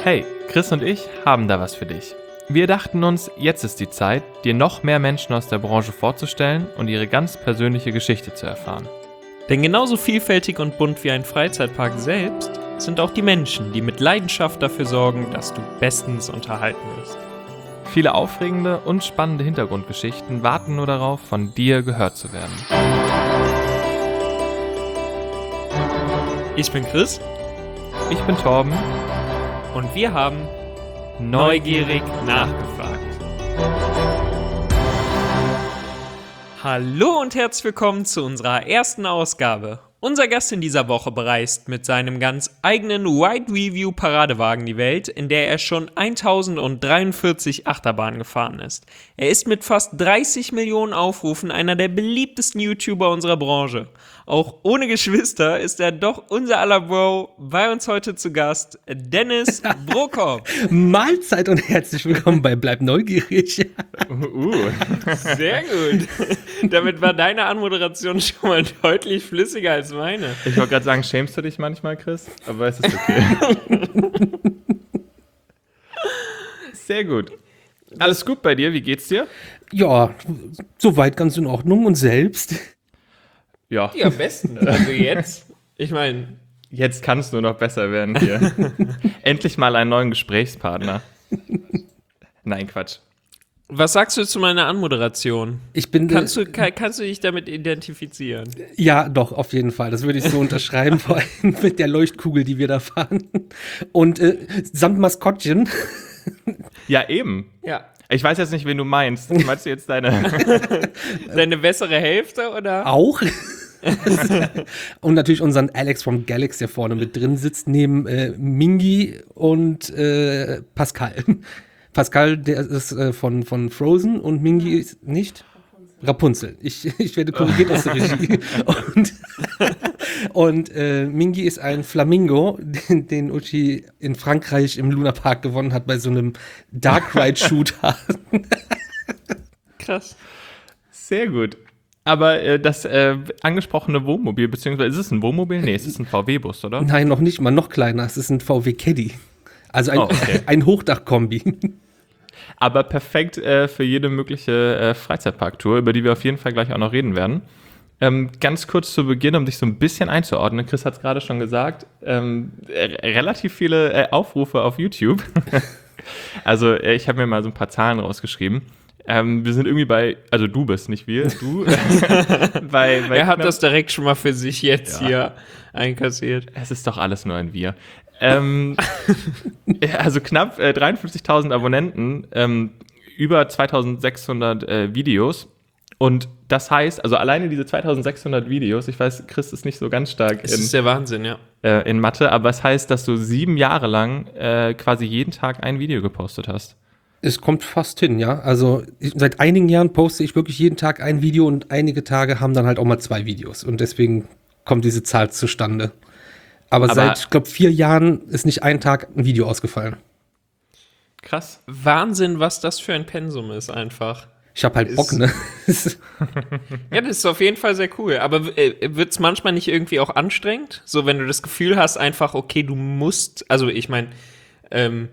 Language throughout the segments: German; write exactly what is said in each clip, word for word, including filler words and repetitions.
Hey, Chris und ich haben da was für dich. Wir dachten uns, jetzt ist die Zeit, dir noch mehr Menschen aus der Branche vorzustellen und ihre ganz persönliche Geschichte zu erfahren. Denn genauso vielfältig und bunt wie ein Freizeitpark selbst sind auch die Menschen, die mit Leidenschaft dafür sorgen, dass du bestens unterhalten wirst. Viele aufregende und spannende Hintergrundgeschichten warten nur darauf, von dir gehört zu werden. Ich bin Chris. Ich bin Torben. Und wir haben neugierig nachgefragt. Hallo und herzlich willkommen zu unserer ersten Ausgabe. Unser Gast in dieser Woche bereist mit seinem ganz eigenen Wide Review Paradewagen die Welt, in der er schon tausenddreiundvierzig Achterbahnen gefahren ist. Er ist mit fast dreißig Millionen Aufrufen einer der beliebtesten YouTuber unserer Branche. Auch ohne Geschwister ist er doch unser aller Bro. Bei uns heute zu Gast Dennis Brokop. Mahlzeit und herzlich willkommen bei Bleib Neugierig. Uh, sehr gut. Damit war deine Anmoderation schon mal deutlich flüssiger als meine. Ich wollte gerade sagen, schämst du dich manchmal, Chris? Aber es ist okay. Sehr gut. Alles gut bei dir? Wie geht's dir? Ja, soweit ganz in Ordnung. Und selbst? Ja. Ja, am besten. Also jetzt, ich meine... Jetzt kann es nur noch besser werden hier. Endlich mal einen neuen Gesprächspartner. Nein, Quatsch. Was sagst du zu meiner Anmoderation? Ich bin, kannst, du, kann, kannst du dich damit identifizieren? Ja, doch, auf jeden Fall. Das würde ich so unterschreiben, vor allem mit der Leuchtkugel, die wir da fahren. Und äh, samt Maskottchen. Ja, eben. Ja. Ich weiß jetzt nicht, wen du meinst. Meinst du jetzt deine... Deine bessere Hälfte, oder? Auch. Und natürlich unseren Alex from Galax, der vorne mit drin sitzt, neben äh, Mingi und äh, Pascal. Pascal, der ist äh, von, von Frozen und Mingi ist nicht? Rapunzel. Ich, ich werde korrigiert aus der Regie. Und, und äh, Mingi ist ein Flamingo, den, den Uschi in Frankreich im Luna Park gewonnen hat bei so einem Dark Ride Shooter. Krass. Sehr gut. Aber äh, das äh, angesprochene Wohnmobil, beziehungsweise ist es ein Wohnmobil? Nee, es ist ein V W-Bus, oder? Nein, noch nicht mal, noch kleiner. Es ist ein V W Caddy. Also ein, oh, okay. ein Hochdachkombi. Aber perfekt äh, für jede mögliche äh, Freizeitparktour, über die wir auf jeden Fall gleich auch noch reden werden. Ähm, ganz kurz zu Beginn, um dich so ein bisschen einzuordnen. Chris hat es gerade schon gesagt, ähm, äh, relativ viele äh, Aufrufe auf YouTube. Also äh, ich habe mir mal so ein paar Zahlen rausgeschrieben. Ähm, wir sind irgendwie bei, also du bist, nicht wir, du. bei, bei er hat knapp, das direkt schon mal für sich jetzt ja. hier einkassiert. Es ist doch alles nur ein Wir. ähm, also knapp äh, dreiundfünfzigtausend Abonnenten, ähm, über zweitausendsechshundert äh, Videos. Und das heißt, also alleine diese zweitausendsechshundert Videos, ich weiß, Chris ist nicht so ganz stark Es in, ist der Wahnsinn, ja. äh, in Mathe, aber es heißt, dass du sieben Jahre lang äh, quasi jeden Tag ein Video gepostet hast. Es kommt fast hin, ja. Also ich, seit einigen Jahren poste ich wirklich jeden Tag ein Video und einige Tage haben dann halt auch mal zwei Videos. Und deswegen kommt diese Zahl zustande. Aber, Aber seit, ich glaube, vier Jahren ist nicht ein Tag ein Video ausgefallen. Krass. Wahnsinn, was das für ein Pensum ist einfach. Ich habe halt ist, Bock, ne? Ja, das ist auf jeden Fall sehr cool. Aber äh, wird es manchmal nicht irgendwie auch anstrengend? So, wenn du das Gefühl hast, einfach, okay, du musst, also ich meine, ähm,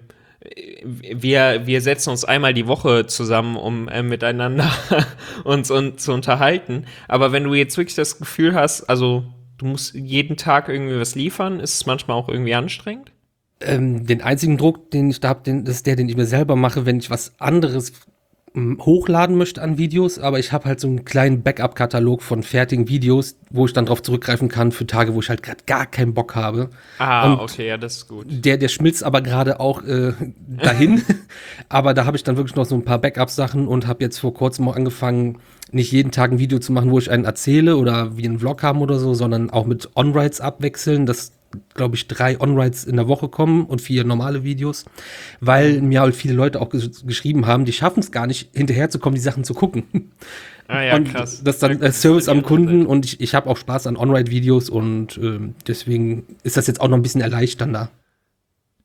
wir, wir setzen uns einmal die Woche zusammen, um äh, miteinander uns und, zu unterhalten. Aber wenn du jetzt wirklich das Gefühl hast, also du musst jeden Tag irgendwie was liefern, ist es manchmal auch irgendwie anstrengend? Ähm, den einzigen Druck, den ich da habe, den, das ist der, den ich mir selber mache, wenn ich was anderes m, hochladen möchte an Videos. Aber ich habe halt so einen kleinen Backup-Katalog von fertigen Videos, wo ich dann drauf zurückgreifen kann für Tage, wo ich halt gerade gar keinen Bock habe. Ah, und okay, ja, das ist gut. Der, der schmilzt aber gerade auch äh, dahin. Aber da habe ich dann wirklich noch so ein paar Backup-Sachen und habe jetzt vor kurzem auch angefangen, nicht jeden Tag ein Video zu machen, wo ich einen erzähle oder wie einen Vlog haben oder so, sondern auch mit On-Rides abwechseln, dass, glaube ich, drei On-Rides in der Woche kommen und vier normale Videos, weil mir halt viele Leute auch ges- geschrieben haben, die schaffen es gar nicht, hinterherzukommen, die Sachen zu gucken. Ah ja, und krass. das ist dann äh, Service am Kunden und ich, ich habe auch Spaß an On-Ride-Videos und äh, deswegen ist das jetzt auch noch ein bisschen erleichternder.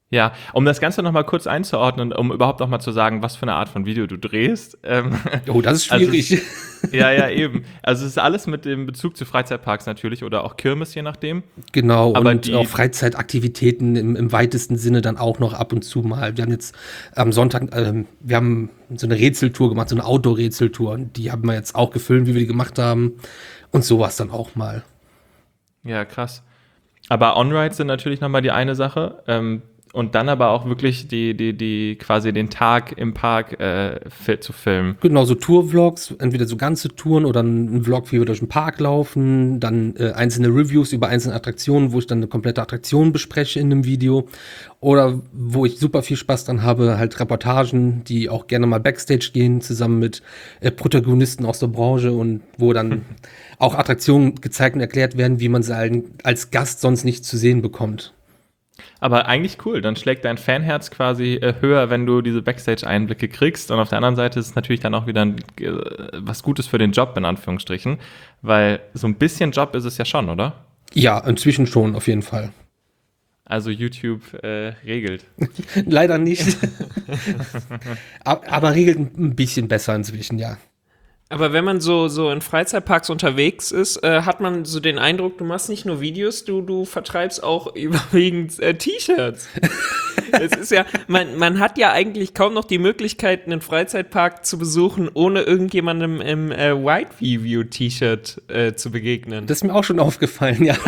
Ja, um das Ganze nochmal kurz einzuordnen, um überhaupt auch mal zu sagen, was für eine Art von Video du drehst. Ähm, Oh, das ist schwierig. Also es, ja, ja, eben. Also es ist alles mit dem Bezug zu Freizeitparks natürlich oder auch Kirmes, je nachdem. Genau, Aber und die- auch Freizeitaktivitäten im, im weitesten Sinne dann auch noch ab und zu mal. Wir haben jetzt am Sonntag, ähm, wir haben so eine Rätseltour gemacht, so eine Outdoor-Rätseltour. Die haben wir jetzt auch gefilmt, wie wir die gemacht haben. Und sowas dann auch mal. Ja, krass. Aber On-Rides sind natürlich nochmal die eine Sache. Ähm, und dann aber auch wirklich die, die, die quasi den Tag im Park äh, fi- zu filmen. Genau, so Tour-Vlogs, entweder so ganze Touren oder ein Vlog, wie wir durch den Park laufen, dann äh, einzelne Reviews über einzelne Attraktionen, wo ich dann eine komplette Attraktion bespreche in einem Video. Oder wo ich super viel Spaß dran habe, halt Reportagen, die auch gerne mal Backstage gehen, zusammen mit äh, Protagonisten aus der Branche und wo dann auch Attraktionen gezeigt und erklärt werden, wie man sie allen als Gast sonst nicht zu sehen bekommt. Aber eigentlich cool, dann schlägt dein Fanherz quasi äh, höher, wenn du diese Backstage-Einblicke kriegst. Und auf der anderen Seite ist es natürlich dann auch wieder ein, äh, was Gutes für den Job, in Anführungsstrichen. Weil so ein bisschen Job ist es ja schon, oder? Ja, inzwischen schon, auf jeden Fall. Also YouTube äh, regelt. Leider nicht. Ab- Aber regelt ein bisschen besser inzwischen, ja. Aber wenn man so, so in Freizeitparks unterwegs ist, äh, hat man so den Eindruck, du machst nicht nur Videos, du, du vertreibst auch überwiegend äh, T-Shirts. Es ist ja, man, man hat ja eigentlich kaum noch die Möglichkeit, einen Freizeitpark zu besuchen, ohne irgendjemandem im äh, Wide Review T-Shirt äh, zu begegnen. Das ist mir auch schon aufgefallen, ja.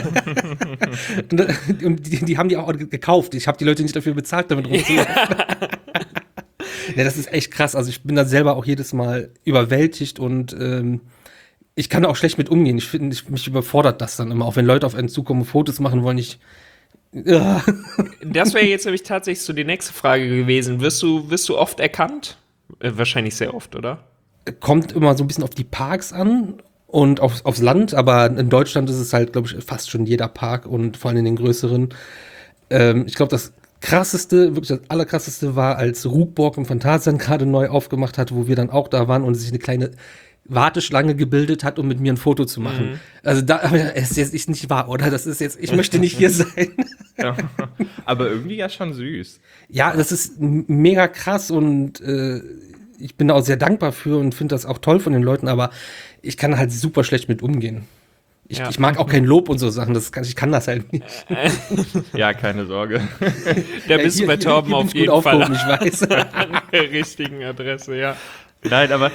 und und die, die haben die auch gekauft. Ich habe die Leute nicht dafür bezahlt, damit rumzulaufen. Ja, das ist echt krass. Also ich bin da selber auch jedes Mal überwältigt und ähm, ich kann da auch schlecht mit umgehen. Ich finde, ich, mich überfordert das dann immer. Auch wenn Leute auf einen zukommen und Fotos machen wollen, ich ja. Das wäre jetzt nämlich tatsächlich so die nächste Frage gewesen. Wirst du, wirst du oft erkannt? Äh, wahrscheinlich sehr oft, oder? Kommt immer so ein bisschen auf die Parks an und aufs, aufs Land, aber in Deutschland ist es halt, glaube ich, fast schon jeder Park und vor allem in den größeren. Ähm, ich glaube, das krasseste, wirklich das allerkrasseste war, als Rugburg im Phantasialand gerade neu aufgemacht hat, wo wir dann auch da waren und sich eine kleine Warteschlange gebildet hat, um mit mir ein Foto zu machen. Mhm. Also da, es ist jetzt nicht wahr, oder? Das ist jetzt, ich möchte nicht hier sein. Ja. Aber irgendwie ja schon süß. Ja, das ist m- mega krass und äh, ich bin da auch sehr dankbar für und finde das auch toll von den Leuten, aber ich kann halt super schlecht mit umgehen. Ich, Ja. ich mag auch kein Lob und so Sachen, das kann, ich kann das halt nicht. Ja, keine Sorge. Da bist du bei Torben hier auf bin ich jeden gut Fall aufgehoben, ich weiß. an der richtigen Adresse, ja. Nein, aber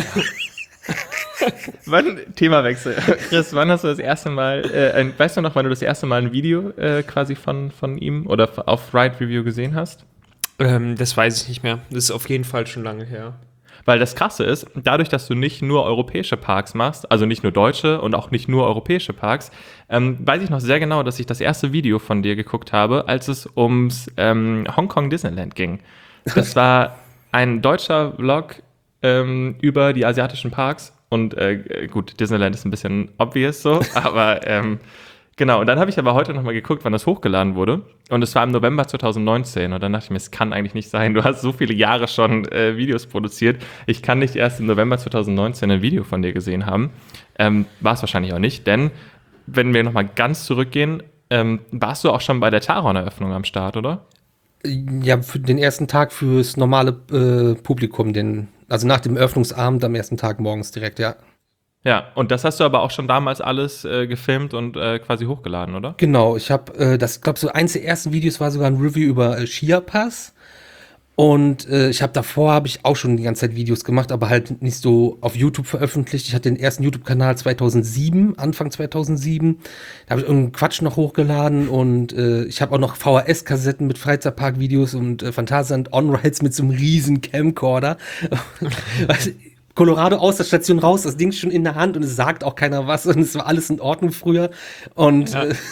wann, Themawechsel. Chris, wann hast du das erste Mal, äh, ein, weißt du noch, wann du das erste Mal ein Video äh, quasi von, von ihm oder f- auf Ride Review gesehen hast? Ähm, das weiß ich nicht mehr. Das ist auf jeden Fall schon lange her. Weil das Krasse ist, dadurch, dass du nicht nur europäische Parks machst, also nicht nur deutsche und auch nicht nur europäische Parks, ähm, weiß ich noch sehr genau, dass ich das erste Video von dir geguckt habe, als es ums ähm, Hongkong Disneyland ging. Das war ein deutscher Vlog ähm, über die asiatischen Parks und äh, gut, Disneyland ist ein bisschen obvious so, aber ähm, genau. Und dann habe ich aber heute nochmal geguckt, wann das hochgeladen wurde. Und es war im November zwanzig neunzehn. Und dann dachte ich mir, es kann eigentlich nicht sein. Du hast so viele Jahre schon äh, Videos produziert. Ich kann nicht erst im November zwanzig neunzehn ein Video von dir gesehen haben. Ähm, war es wahrscheinlich auch nicht. Denn, wenn wir nochmal ganz zurückgehen, ähm, warst du auch schon bei der Taron-Eröffnung am Start, oder? Ja, für den ersten Tag fürs normale äh, Publikum, den, also nach dem Eröffnungsabend am ersten Tag morgens direkt, ja. Ja, und das hast du aber auch schon damals alles äh, gefilmt und äh, quasi hochgeladen, oder? Genau, ich habe, äh, das glaube so eins der ersten Videos war sogar ein Review über äh, Chia-Pass. Und äh, ich habe davor, habe ich auch schon die ganze Zeit Videos gemacht, aber halt nicht so auf YouTube veröffentlicht. Ich hatte den ersten YouTube-Kanal zweitausendsieben, Anfang zweitausendsieben. Da habe ich irgendeinen Quatsch noch hochgeladen und äh, ich habe auch noch V H S-Kassetten mit Freizeitpark-Videos und äh, Phantasialand On-Rides mit so einem riesen Camcorder. Weißt du, Colorado aus der Station raus, das Ding ist schon in der Hand und es sagt auch keiner was und es war alles in Ordnung früher. Und Ja. äh,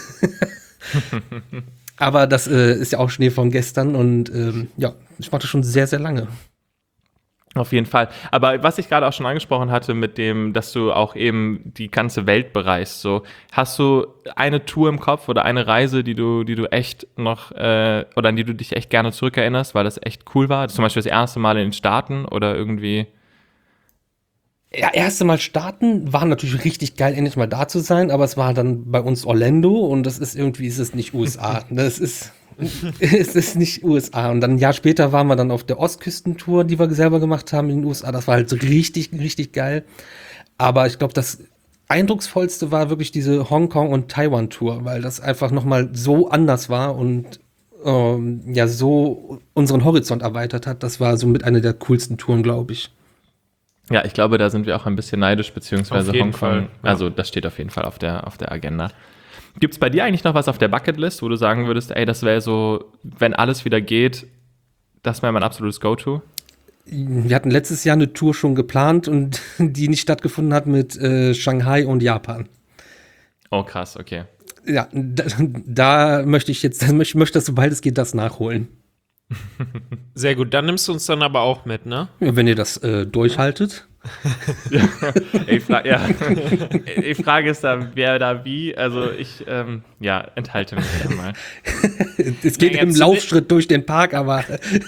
aber das äh, ist ja auch Schnee von gestern und ähm, ja, ich mache das schon sehr, sehr lange. Auf jeden Fall. Aber was ich gerade auch schon angesprochen hatte mit dem, dass du auch eben die ganze Welt bereist, so hast du eine Tour im Kopf oder eine Reise, die du, die du echt noch äh, oder an die du dich echt gerne zurückerinnerst, weil das echt cool war? Zum Beispiel das erste Mal in den Staaten oder irgendwie. Ja, erste Mal starten war natürlich richtig geil, endlich mal da zu sein, aber es war dann bei uns Orlando und das ist irgendwie, ist es nicht U S A. Das ist, Es ist nicht U S A. Und dann ein Jahr später waren wir dann auf der Ostküstentour, die wir selber gemacht haben in den U S A. Das war halt so richtig, richtig geil. Aber ich glaube, das eindrucksvollste war wirklich diese Hongkong- und Taiwan-Tour, weil das einfach nochmal so anders war und ähm, ja, so unseren Horizont erweitert hat. Das war so mit einer der coolsten Touren, glaube ich. Ja, ich glaube, da sind wir auch ein bisschen neidisch, beziehungsweise Auf jeden Hongkong. Fall, ja. Also das steht auf jeden Fall auf der, auf der Agenda. Gibt es bei dir eigentlich noch was auf der Bucketlist, wo du sagen würdest, ey, das wäre so, wenn alles wieder geht, das wäre mein absolutes Go-To? Wir hatten letztes Jahr eine Tour schon geplant und die nicht stattgefunden hat mit äh, Shanghai und Japan. Oh, krass, okay. Ja, da, da möchte ich jetzt, ich möchte, dass sobald es geht, das nachholen. Sehr gut, dann nimmst du uns dann aber auch mit, ne? Ja, wenn ihr das äh, durchhaltet. Ja. Die Fra- ja. Die Frage ist da, wer da wie, also ich, ähm, ja, enthalte mich da mal. Es geht Naja, im zu- Laufschritt durch den Park, aber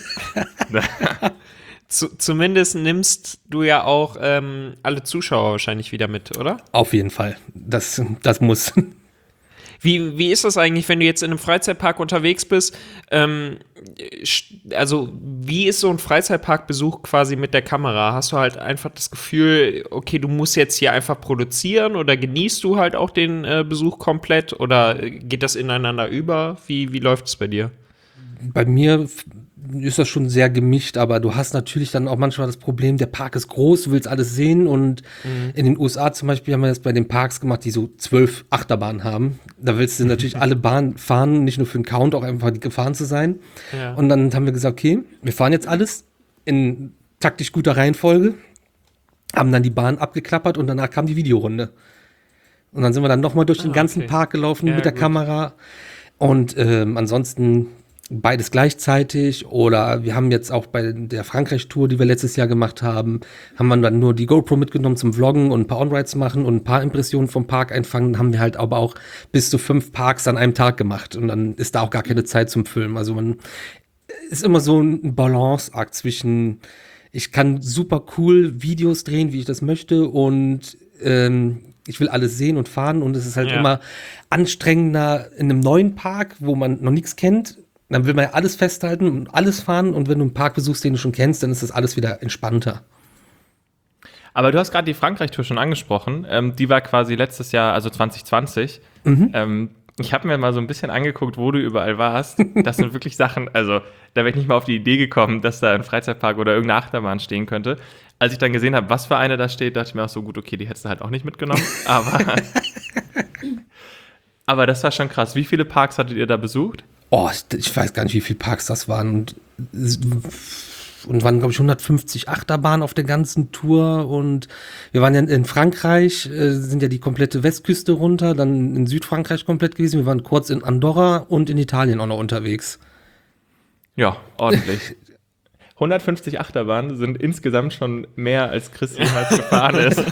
Zu, zumindest nimmst du ja auch ähm, alle Zuschauer wahrscheinlich wieder mit, oder? auf jeden Fall. Das, das muss. Wie, wie ist das eigentlich, wenn du jetzt in einem Freizeitpark unterwegs bist? Ähm, sch- also, wie ist so ein Freizeitparkbesuch quasi mit der Kamera? Hast du halt einfach das Gefühl, okay, du musst jetzt hier einfach produzieren oder genießt du halt auch den äh, Besuch komplett oder geht das ineinander über? Wie, wie läuft es bei dir? Bei mir f- ist das schon sehr gemischt, aber du hast natürlich dann auch manchmal das Problem, der Park ist groß, du willst alles sehen und in den U S A zum Beispiel haben wir das bei den Parks gemacht, die so zwölf Achterbahnen haben. Da willst du natürlich alle Bahnen fahren, nicht nur für den Count, auch einfach die gefahren zu sein. Ja. Und dann haben wir gesagt, okay, wir fahren jetzt alles in taktisch guter Reihenfolge, haben dann die Bahn abgeklappert und danach kam die Videorunde. Und dann sind wir dann nochmal durch den Ah, ganzen okay. Park gelaufen Ja, mit der gut. Kamera. Und ähm, ansonsten beides gleichzeitig. Oder wir haben jetzt auch bei der Frankreich-Tour, die wir letztes Jahr gemacht haben, haben wir dann nur die GoPro mitgenommen zum Vloggen und ein paar On-Rides machen und ein paar Impressionen vom Park einfangen. Haben wir halt aber auch bis zu fünf Parks an einem Tag gemacht. Und dann ist da auch gar keine Zeit zum Filmen. Also man ist immer so ein Balanceakt zwischen, ich kann super cool Videos drehen, wie ich das möchte, und ähm, ich will alles sehen und fahren, und es ist halt Ja. immer anstrengender in einem neuen Park, wo man noch nichts kennt. Dann will man ja alles festhalten und alles fahren, und wenn du einen Park besuchst, den du schon kennst, dann ist das alles wieder entspannter. Aber du hast gerade die Frankreich-Tour schon angesprochen. Ähm, die war quasi letztes Jahr, also zwanzig zwanzig. Ähm, ich habe mir mal so ein bisschen angeguckt, wo du überall warst. Das sind wirklich Sachen, also da wäre ich nicht mal auf die Idee gekommen, dass da ein Freizeitpark oder irgendeine Achterbahn stehen könnte. Als ich dann gesehen habe, was für eine da steht, dachte ich mir auch so, gut, okay, die hättest du halt auch nicht mitgenommen. Aber, aber das war schon krass. Wie viele Parks hattet ihr da besucht? Oh, ich, ich weiß gar nicht, wie viele Parks das waren. Und, und waren, glaube ich, hundertfünfzig Achterbahnen auf der ganzen Tour. Und wir waren ja in Frankreich, äh, sind ja die komplette Westküste runter, dann in Südfrankreich komplett gewesen. Wir waren kurz in Andorra und in Italien auch noch unterwegs. Ja, ordentlich. hundertfünfzig Achterbahnen sind insgesamt schon mehr, als Chris jemals gefahren ist.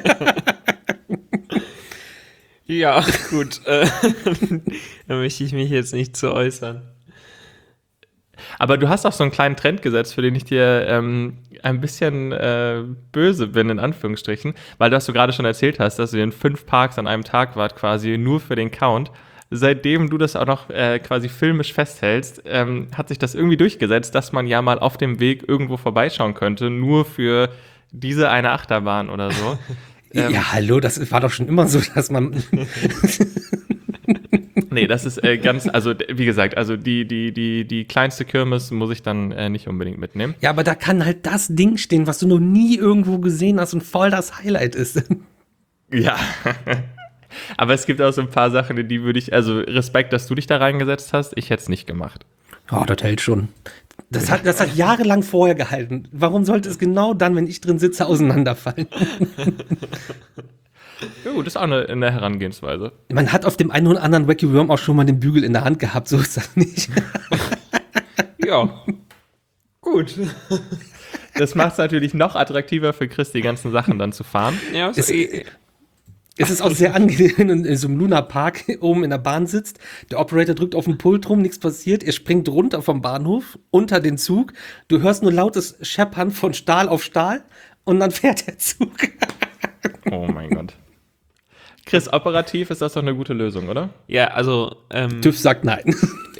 Ja, gut. Äh, da möchte ich mich jetzt nicht zu äußern. Aber du hast auch so einen kleinen Trend gesetzt, für den ich dir ähm, ein bisschen äh, böse bin, in Anführungsstrichen, weil du, was du gerade schon erzählt hast, dass du in fünf Parks an einem Tag wart, quasi nur für den Count. Seitdem du das auch noch äh, quasi filmisch festhältst, ähm, hat sich das irgendwie durchgesetzt, dass man ja mal auf dem Weg irgendwo vorbeischauen könnte, nur für diese eine Achterbahn oder so. Ähm, ja, hallo, das war doch schon immer so, dass man. Nee, das ist äh, ganz, also d- wie gesagt, also die, die, die, die kleinste Kirmes muss ich dann äh, nicht unbedingt mitnehmen. Ja, aber da kann halt das Ding stehen, was du noch nie irgendwo gesehen hast und voll das Highlight ist. Ja. Aber es gibt auch so ein paar Sachen, in die würde ich, also Respekt, dass du dich da reingesetzt hast, ich hätte es nicht gemacht. Oh, das hält schon. Das hat, das hat jahrelang vorher gehalten. Warum sollte es genau dann, wenn ich drin sitze, auseinanderfallen? Ja gut, das ist auch eine, eine Herangehensweise. Man hat auf dem einen oder anderen Wacky Worm auch schon mal den Bügel in der Hand gehabt, so ist das nicht. Ja. Gut. Das macht es natürlich noch attraktiver für Chris, die ganzen Sachen dann zu fahren. Ja, Es, so, eh- es ist auch sehr angenehm, wenn du in so einem Luna-Park oben in der Bahn sitzt. Der Operator drückt auf den Pult rum, nichts passiert. Er springt runter vom Bahnhof, unter den Zug. Du hörst nur lautes Scheppern von Stahl auf Stahl und dann fährt der Zug. Oh mein Gott. Chris, operativ ist das doch eine gute Lösung, oder? Ja, also ähm, TÜV sagt nein.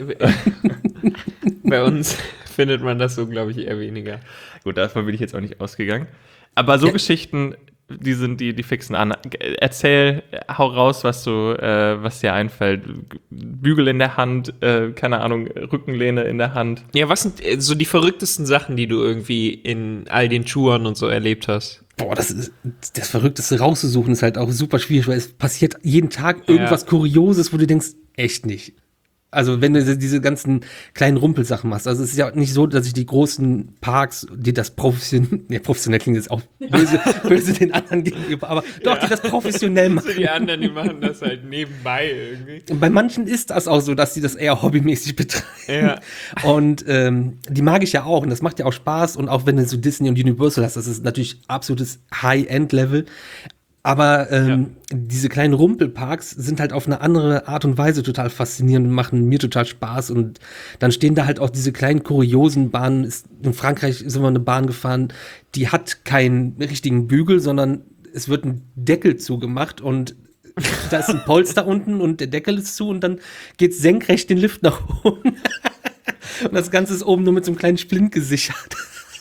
bei uns findet man das so, glaube ich, eher weniger. Gut, davon bin ich jetzt auch nicht ausgegangen. Aber so Ja. Geschichten, die sind die, die fixen an. Erzähl, hau raus, was du, äh, was dir einfällt. Bügel in der Hand, äh, keine Ahnung, Rückenlehne in der Hand. Ja, was sind äh, so die verrücktesten Sachen, die du irgendwie in all den Touren und so erlebt hast? Boah, das ist das Verrückteste rauszusuchen ist halt auch super schwierig, weil es passiert jeden Tag irgendwas Ja. Kurioses, wo du denkst, echt nicht. Also wenn du diese- diese ganzen kleinen Rumpelsachen machst. Also es ist ja nicht so, dass ich die großen Parks, die das professionell, ne, professionell klingt jetzt auch böse, böse den anderen gegenüber, aber doch, die das professionell machen. Die anderen, die machen das halt nebenbei irgendwie. Und bei manchen ist das auch so, dass sie das eher hobbymäßig betreiben. Ja. Und ähm, die mag ich ja auch und das macht ja auch Spaß. Und auch wenn du so Disney und Universal hast, das ist natürlich absolutes High-End-Level. Aber ähm, diese kleinen Rumpelparks sind halt auf eine andere Art und Weise total faszinierend und machen mir total Spaß. Und dann stehen da halt auch diese kleinen kuriosen Bahnen. Ist- In Frankreich sind wir eine Bahn gefahren, die hat keinen richtigen Bügel, sondern es wird ein Deckel zugemacht und da ist ein Polster unten und der Deckel ist zu und dann geht senkrecht den Lift nach oben. Und das Ganze ist oben nur mit so einem kleinen Splint gesichert.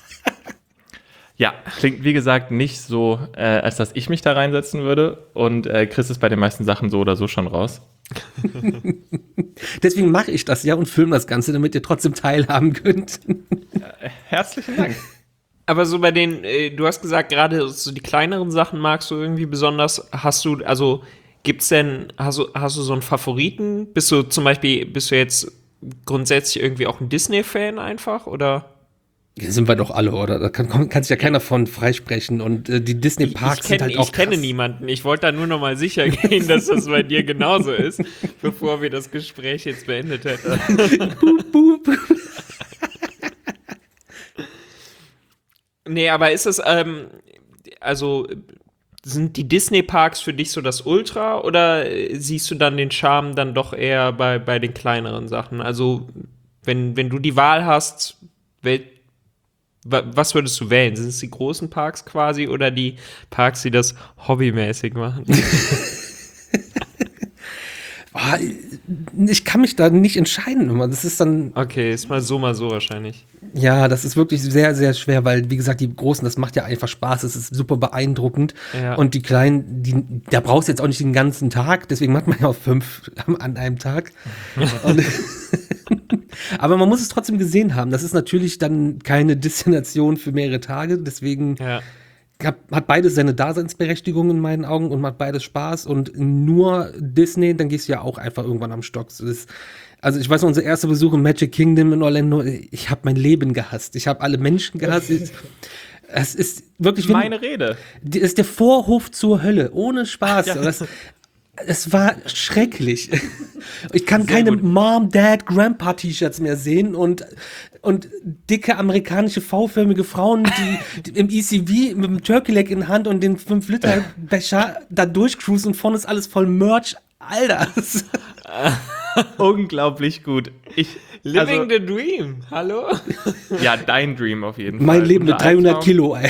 Ja, klingt wie gesagt nicht so, äh, als dass ich mich da reinsetzen würde. Und äh, Chris ist bei den meisten Sachen so oder so schon raus. Deswegen mache ich das ja und filme das Ganze, damit ihr trotzdem teilhaben könnt. Herzlichen Dank. Aber so bei den, äh, du hast gesagt, gerade so die kleineren Sachen magst du irgendwie besonders. Hast du, also gibt's denn, hast du, hast du so einen Favoriten? Bist du zum Beispiel, bist du jetzt grundsätzlich irgendwie auch ein Disney-Fan einfach, oder? Ja, sind wir doch alle, oder? Da kann, kann sich ja keiner von freisprechen. Und äh, die Disney-Parks ich sind kenn, halt auch ich kenne krass. niemanden. Ich wollte da nur noch mal sicher gehen, dass das bei dir genauso ist, bevor wir das Gespräch jetzt beendet hätten. Boop, boop. Nee, aber ist es, ähm, also sind die Disney-Parks für dich so das Ultra oder äh, siehst du dann den Charme dann doch eher bei, bei den kleineren Sachen? Also, wenn, wenn du die Wahl hast, wel, wa, was würdest du wählen? Sind es die großen Parks quasi oder die Parks, die das hobbymäßig machen? Ah, ich kann mich da nicht entscheiden immer. Das ist dann, Okay, ist mal so, mal so wahrscheinlich. ja, das ist wirklich sehr, sehr schwer, weil, wie gesagt, die Großen, das macht ja einfach Spaß. Es ist super beeindruckend. Ja. Und die Kleinen, die, da brauchst du jetzt auch nicht den ganzen Tag. Deswegen macht man ja auch fünf an einem Tag. Und, aber man muss es trotzdem gesehen haben. Das ist natürlich dann keine Destination für mehrere Tage. Deswegen Ja. hat, hat beides seine Daseinsberechtigung in meinen Augen und macht beides Spaß. Und nur Disney, dann gehst du ja auch einfach irgendwann am Stock. Das ist, also ich weiß noch, unser erster Besuch im Magic Kingdom in Orlando, ich habe mein Leben gehasst. Ich habe alle Menschen gehasst. Es- Es ist wirklich, wenn- Meine Rede. die- es ist der Vorhof zur Hölle, ohne Spaß. Das, es war schrecklich. Ich kann Sehr keine gut. Mom, Dad, Grandpa-T-Shirts mehr sehen und, und dicke amerikanische V-förmige Frauen, die, die im E C V mit dem Turkey Leg in der Hand und den fünf Liter Becher da durchcruisen und vorne ist alles voll Merch. Alter. das- Unglaublich gut. Ich, Living also, the Dream, hallo? ja, dein Dream auf jeden Fall. Mein Leben mit Unser dreihundert Albtraum. Kilo, ey.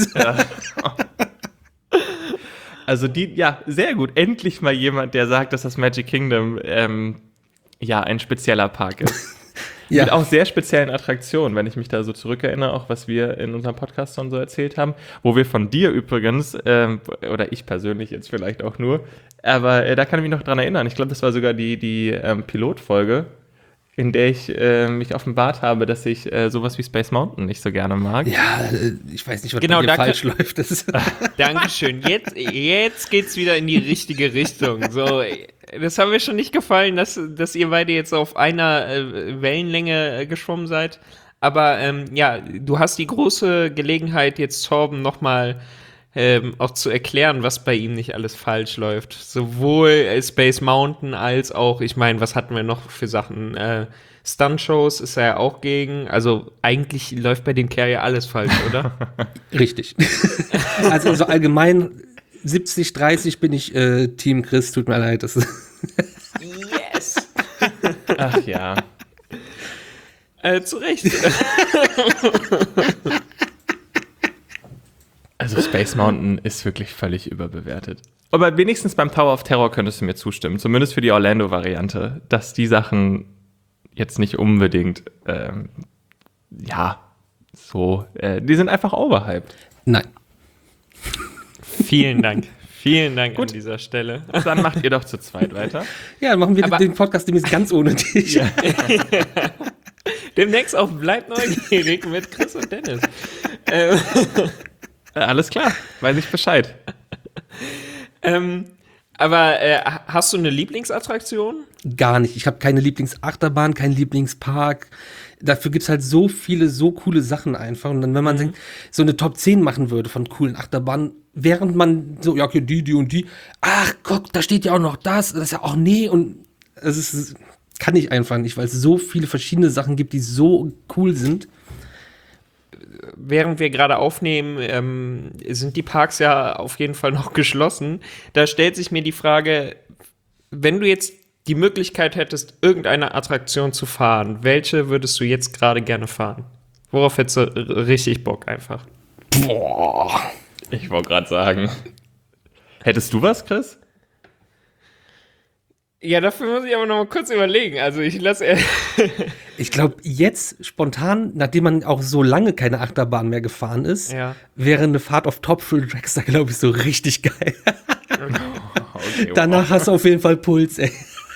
Also die, ja, sehr gut. Endlich mal jemand, der sagt, dass das Magic Kingdom ähm, ja ein spezieller Park ist. Ja. Mit auch sehr speziellen Attraktionen, wenn ich mich da so zurückerinnere, auch was wir in unserem Podcast schon so erzählt haben, wo wir von dir übrigens, ähm, oder ich persönlich jetzt vielleicht auch nur, aber äh, da kann ich mich noch dran erinnern. Ich glaube, das war sogar die, die ähm, Pilotfolge, in der ich äh, mich offenbart habe, dass ich äh, sowas wie Space Mountain nicht so gerne mag. Ja, äh, ich weiß nicht, was Genau, bei dir da falsch läuft. Das ist, Dankeschön. Jetzt, jetzt geht's wieder in die richtige Richtung. So, das haben mir schon nicht gefallen, dass, dass ihr beide jetzt auf einer äh, Wellenlänge äh, geschwommen seid. Aber ähm, ja, du hast die große Gelegenheit, jetzt Torben nochmal ähm, auch zu erklären, was bei ihm nicht alles falsch läuft. Sowohl äh, Space Mountain als auch, ich meine, was hatten wir noch für Sachen? Äh, Stunt-Shows ist er ja auch gegen. Also eigentlich läuft bei dem Kerl ja alles falsch, oder? Richtig. Also so allgemein siebzig dreißig bin ich äh, Team Chris, tut mir leid. Das ist Yes! Ach ja. Äh, zu Recht. Also Space Mountain ist wirklich völlig überbewertet. Aber wenigstens beim Tower of Terror könntest du mir zustimmen, zumindest für die Orlando-Variante, dass die Sachen jetzt nicht unbedingt, ähm, ja, so, äh, die sind einfach overhyped. Nein. Vielen Dank. Vielen Dank Gut. an dieser Stelle. Dann macht ihr doch zu zweit weiter. Ja, dann machen wir Aber- den Podcast demnächst ganz ohne dich. Ja. Demnächst auf Bleibt neugierig mit Chris und Dennis. ähm, Äh, alles klar, weiß ich Bescheid. ähm, aber äh, hast du eine Lieblingsattraktion? Gar nicht. Ich habe keine Lieblingsachterbahn, keinen Lieblingspark. Dafür gibt's halt so viele, so coole Sachen einfach. Und dann, wenn man Mhm. denkt, so eine Top zehn machen würde von coolen Achterbahnen, während man so, ja, okay, die, die und die, ach, guck, da steht ja auch noch das, das ist ja auch nee. Und es ist, kann ich einfach nicht, weil es so viele verschiedene Sachen gibt, die so cool sind. Während wir gerade aufnehmen, ähm, sind die Parks ja auf jeden Fall noch geschlossen. Da stellt sich mir die Frage, wenn du jetzt die Möglichkeit hättest, irgendeine Attraktion zu fahren, welche würdest du jetzt gerade gerne fahren? Worauf hättest du r- richtig Bock einfach? Boah. Ich wollte gerade sagen. Hättest du was, Chris? Ja, dafür muss ich aber noch mal kurz überlegen. Also ich lasse Ich glaube, jetzt spontan, nachdem man auch so lange keine Achterbahn mehr gefahren ist, Ja. wäre eine Fahrt auf Top Thrill Dragster, glaube ich, so richtig geil. Okay, Danach hast du auf jeden Fall Puls, ey.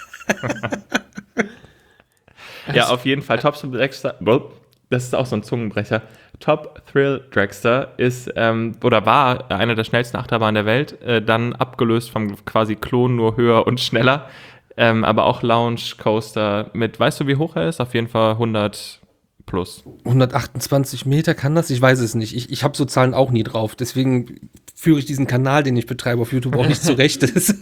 Ja, auf jeden Fall. Top Thrill Dragster, das ist auch so ein Zungenbrecher. Top Thrill Dragster ist ähm, oder war eine der schnellsten Achterbahnen der Welt, äh, dann abgelöst vom quasi Klon, nur höher und schneller. Ähm, aber auch Lounge Coaster mit, weißt du, wie hoch er ist? Auf jeden Fall hundert plus. hundertachtundzwanzig Meter kann das? Ich weiß es nicht. Ich, ich habe so Zahlen auch nie drauf. Deswegen führe ich diesen Kanal, den ich betreibe auf YouTube, auch nicht zurecht.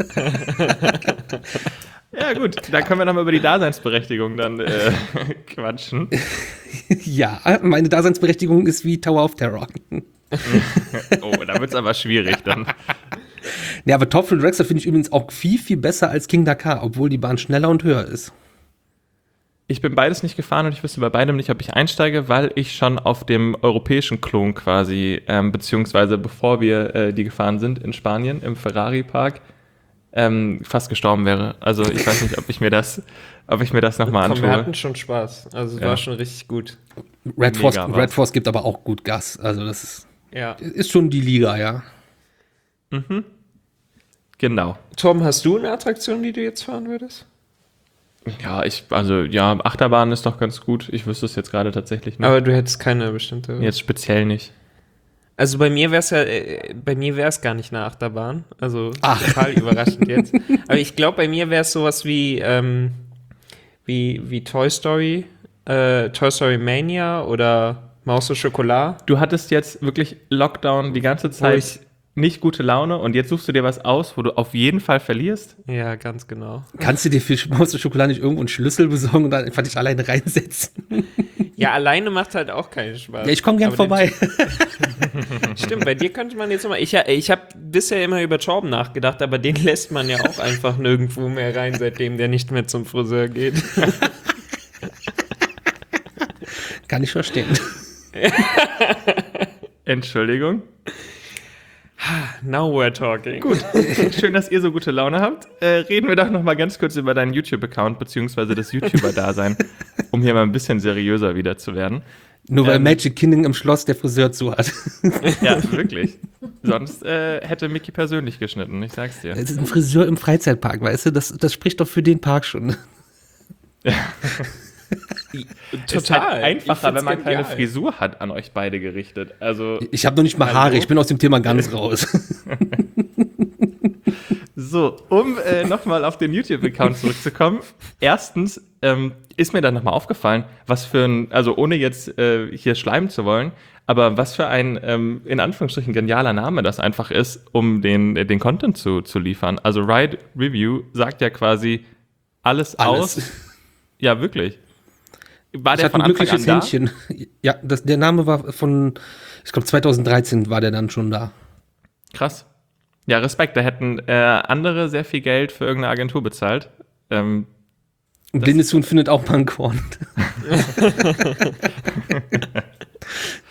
Ja, gut, da können wir nochmal über die Daseinsberechtigung dann äh, quatschen. Ja, meine Daseinsberechtigung ist wie Tower of Terror. Oh, da wird es aber schwierig dann. Ja, aber Top Thrill Dragster finde ich übrigens auch viel, viel besser als King Dakar, obwohl die Bahn schneller und höher ist. Ich bin beides nicht gefahren und ich wüsste bei beidem nicht, ob ich einsteige, weil ich schon auf dem europäischen Klon quasi, ähm, beziehungsweise bevor wir äh, die gefahren sind in Spanien, im Ferrari-Park, ähm, fast gestorben wäre. Also ich weiß nicht, ob ich mir das, ob ich mir das nochmal Komm, wir antue. hatten schon Spaß. Also es Ja. war schon richtig gut. Red Force, Mega war's. Red Force gibt aber auch gut Gas. Also das ist, Ja. ist schon die Liga, ja. Genau. Tom, hast du eine Attraktion, die du jetzt fahren würdest? Ja, ich, also ja, Achterbahn ist doch ganz gut. Ich wüsste es jetzt gerade tatsächlich nicht. Aber du hättest keine bestimmte. Jetzt speziell nicht. Also bei mir wäre es ja, äh, bei mir wäre es gar nicht eine Achterbahn. Also Ach. total überraschend jetzt. Aber ich glaube, bei mir wäre es sowas wie, ähm, wie, wie Toy Story, äh, Toy Story Mania oder Maus au Chocolat. Du hattest jetzt wirklich Lockdown die ganze Zeit ich- nicht gute Laune und jetzt suchst du dir was aus, wo du auf jeden Fall verlierst. Ja, ganz genau. Kannst du dir für Maus und Schokolade nicht irgendwo einen Schlüssel besorgen und dann einfach dich alleine reinsetzen? Ja, alleine macht halt auch keinen Spaß. Ja, ich komme gern Aber den- vorbei. Stimmt, bei dir könnte man jetzt nochmal. Ich, ich habe bisher immer über Torben nachgedacht, aber den lässt man ja auch einfach nirgendwo mehr rein, seitdem der nicht mehr zum Friseur geht. Kann ich verstehen. Entschuldigung. Now we're talking. Gut, schön, dass ihr so gute Laune habt. Äh, reden wir doch noch mal ganz kurz über deinen YouTube-Account beziehungsweise das YouTuber-Dasein, um hier mal ein bisschen seriöser wieder zu werden. Nur weil Ähm. Magic Kingdom im Schloss der Friseur zu hat. Ja, wirklich. Sonst äh, hätte Mickey persönlich geschnitten, ich sag's dir. Es ist ein Friseur im Freizeitpark, weißt du? Das, das spricht doch für den Park schon. Ist halt Ich einfacher, find's wenn man keine genial. Frisur hat, an euch beide gerichtet. Also, Ich habe noch nicht mal Hallo? Haare, ich bin aus dem Thema ganz raus. so, um äh, nochmal auf den YouTube-Account zurückzukommen. Erstens ähm, ist mir dann nochmal aufgefallen, was für ein, also ohne jetzt äh, hier schleimen zu wollen, aber was für ein, ähm, in Anführungsstrichen, genialer Name das einfach ist, um den, äh, den Content zu, zu liefern. Also Ride Review sagt ja quasi alles, Alles. aus. Ja, wirklich. War Ich der hatte von ein Anfang an glückliches da? Händchen. Ja, das, der Name war von, ich glaube zweitausenddreizehn war der dann schon da. Krass. Ja, Respekt. Da hätten äh, andere sehr viel Geld für irgendeine Agentur bezahlt. Ähm, Und Blindes Huhn findet auch mal ein Korn.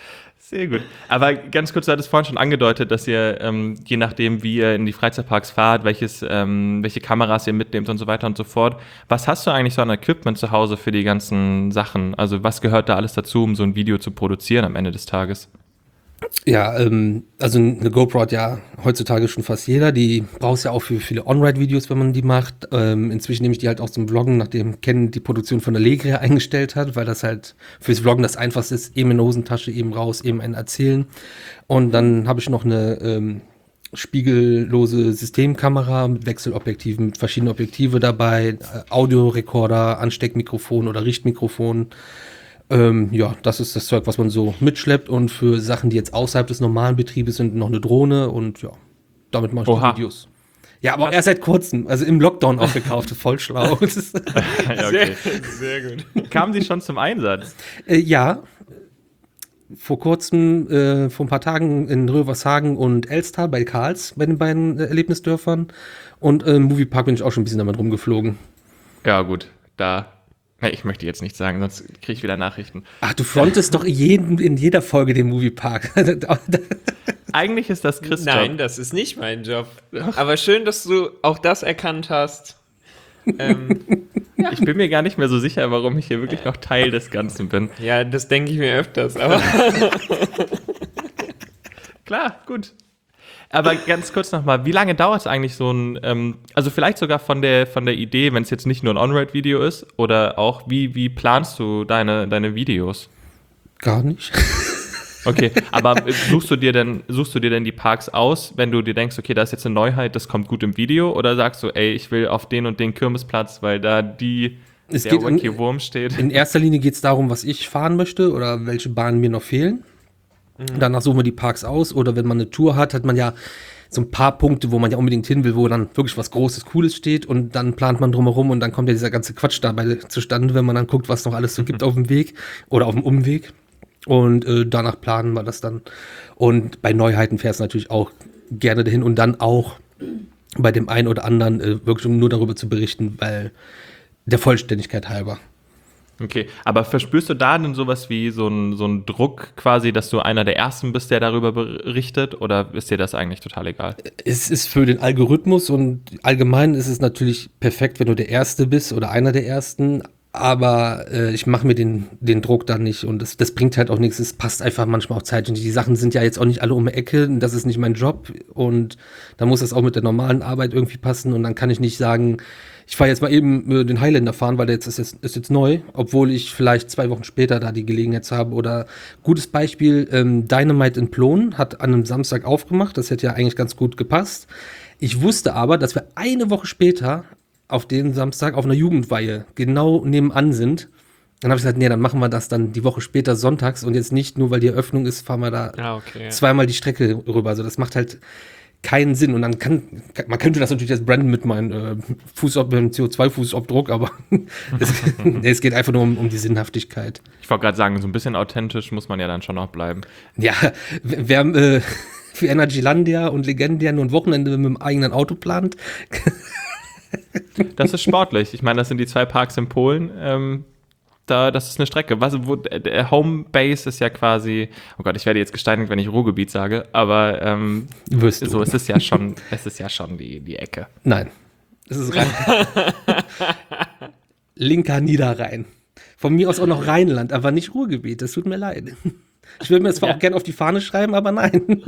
Sehr gut. Aber ganz kurz, du hattest vorhin schon angedeutet, dass ihr, ähm, je nachdem, wie ihr in die Freizeitparks fahrt, welches, ähm, welche Kameras ihr mitnehmt und so weiter und so fort. Was hast du eigentlich so an Equipment zu Hause für die ganzen Sachen? Also was gehört da alles dazu, um so ein Video zu produzieren am Ende des Tages? Ja, ähm, also eine GoPro hat ja heutzutage schon fast jeder. Die brauchst ja auch für viele On-Ride-Videos, wenn man die macht. Ähm, inzwischen nehme ich die halt auch zum Vloggen, nachdem Ken die Produktion von der Legria eingestellt hat, weil das halt fürs Vloggen das Einfachste ist. Eben in der Hosentasche, eben raus, eben ein Erzählen. Und dann habe ich noch eine ähm, spiegellose Systemkamera mit Wechselobjektiven, mit verschiedenen Objektive dabei, äh, Audiorekorder, Ansteckmikrofon oder Richtmikrofon. Ähm, ja, das ist das Zeug, was man so mitschleppt, und für Sachen, die jetzt außerhalb des normalen Betriebes sind, noch eine Drohne, und ja, damit mache ich Oha. die Videos. Ja, aber auch erst seit kurzem, also im Lockdown auch gekauft, voll schlau. Ja, okay. Sehr, sehr gut. Kamen sie schon zum Einsatz? äh, ja, vor kurzem, äh, vor ein paar Tagen in Rövershagen und Elster bei Karls, bei den beiden äh, Erlebnisdörfern, und äh, im Moviepark bin ich auch schon ein bisschen damit rumgeflogen. Ja, gut, da. Ich möchte jetzt nichts sagen, sonst kriege ich wieder Nachrichten. Ach, du frontest doch jeden, in jeder Folge den Moviepark. Eigentlich ist das Chris' Nein, Job. das ist nicht mein Job. Aber schön, dass du auch das erkannt hast. Ähm, Ich bin mir gar nicht mehr so sicher, warum ich hier wirklich noch Teil des Ganzen bin. ja, das denke ich mir öfters, aber Klar, gut. Aber ganz kurz nochmal, wie lange dauert es eigentlich so ein, ähm, also vielleicht sogar von der, von der Idee, wenn es jetzt nicht nur ein On-Ride-Video ist, oder auch, wie, wie planst du deine, deine Videos? Gar nicht. Okay, aber suchst du dir denn, suchst du dir denn die Parks aus, wenn du dir denkst, okay, da ist jetzt eine Neuheit, das kommt gut im Video, oder sagst du, ey, ich will auf den und den Kirmesplatz, weil da die, Es der geht in- Wacky Wurm steht? In erster Linie geht es darum, was ich fahren möchte oder welche Bahnen mir noch fehlen. Danach suchen wir die Parks aus, oder wenn man eine Tour hat, hat man ja so ein paar Punkte, wo man ja unbedingt hin will, wo dann wirklich was Großes, Cooles steht, und dann plant man drumherum, und dann kommt ja dieser ganze Quatsch dabei zustande, wenn man dann guckt, was noch alles so gibt auf dem Weg oder auf dem Umweg, und äh, danach planen wir das dann. Und bei Neuheiten fährst du natürlich auch gerne dahin, und dann auch bei dem einen oder anderen äh, wirklich, um nur darüber zu berichten, weil der Vollständigkeit halber. Okay, aber verspürst du da denn sowas wie so einen so einen Druck quasi, dass du einer der Ersten bist, der darüber berichtet, oder ist dir das eigentlich total egal? Es ist für den Algorithmus und allgemein ist es natürlich perfekt, wenn du der Erste bist oder einer der Ersten, aber äh, ich mache mir den, den Druck dann nicht, und das, das bringt halt auch nichts. Es passt einfach manchmal auch Zeit, und die Sachen sind ja jetzt auch nicht alle um die Ecke, das ist nicht mein Job, und da muss das auch mit der normalen Arbeit irgendwie passen, und dann kann ich nicht sagen, ich fahre jetzt mal eben äh, den Highlander fahren, weil der jetzt ist, jetzt ist jetzt neu, obwohl ich vielleicht zwei Wochen später da die Gelegenheit habe. Oder gutes Beispiel, ähm, Dynamite in Plon hat an einem Samstag aufgemacht, das hätte ja eigentlich ganz gut gepasst. Ich wusste aber, dass wir eine Woche später auf den Samstag auf einer Jugendweihe genau nebenan sind. Dann habe ich gesagt, nee, dann machen wir das dann die Woche später sonntags, und jetzt nicht nur, weil die Eröffnung ist, fahren wir da ah, okay. zweimal die Strecke rüber. Also das macht halt keinen Sinn. Und dann kann, man könnte das natürlich jetzt branden mit meinem äh, Fußab- C O zwei Fußabdruck, aber es, es geht einfach nur um, um die Sinnhaftigkeit. Ich wollte gerade sagen, so ein bisschen authentisch muss man ja dann schon noch bleiben. Ja, wer äh, für Energylandia und Legendia nur ein Wochenende mit dem eigenen Auto plant. Das ist sportlich. Ich meine, das sind die zwei Parks in Polen. Ähm, da, das ist eine Strecke. Was, wo, der Homebase ist ja quasi, oh Gott, ich werde jetzt gesteinigt, wenn ich Ruhrgebiet sage, aber ähm, Wirst du. so ist es ja schon, es ist ja schon die, die Ecke. Nein. Es ist Rhein. Linker Niederrhein. Von mir aus auch noch Rheinland, aber nicht Ruhrgebiet. Das tut mir leid. Ich würde mir das zwar Ja. auch gerne auf die Fahne schreiben, aber nein.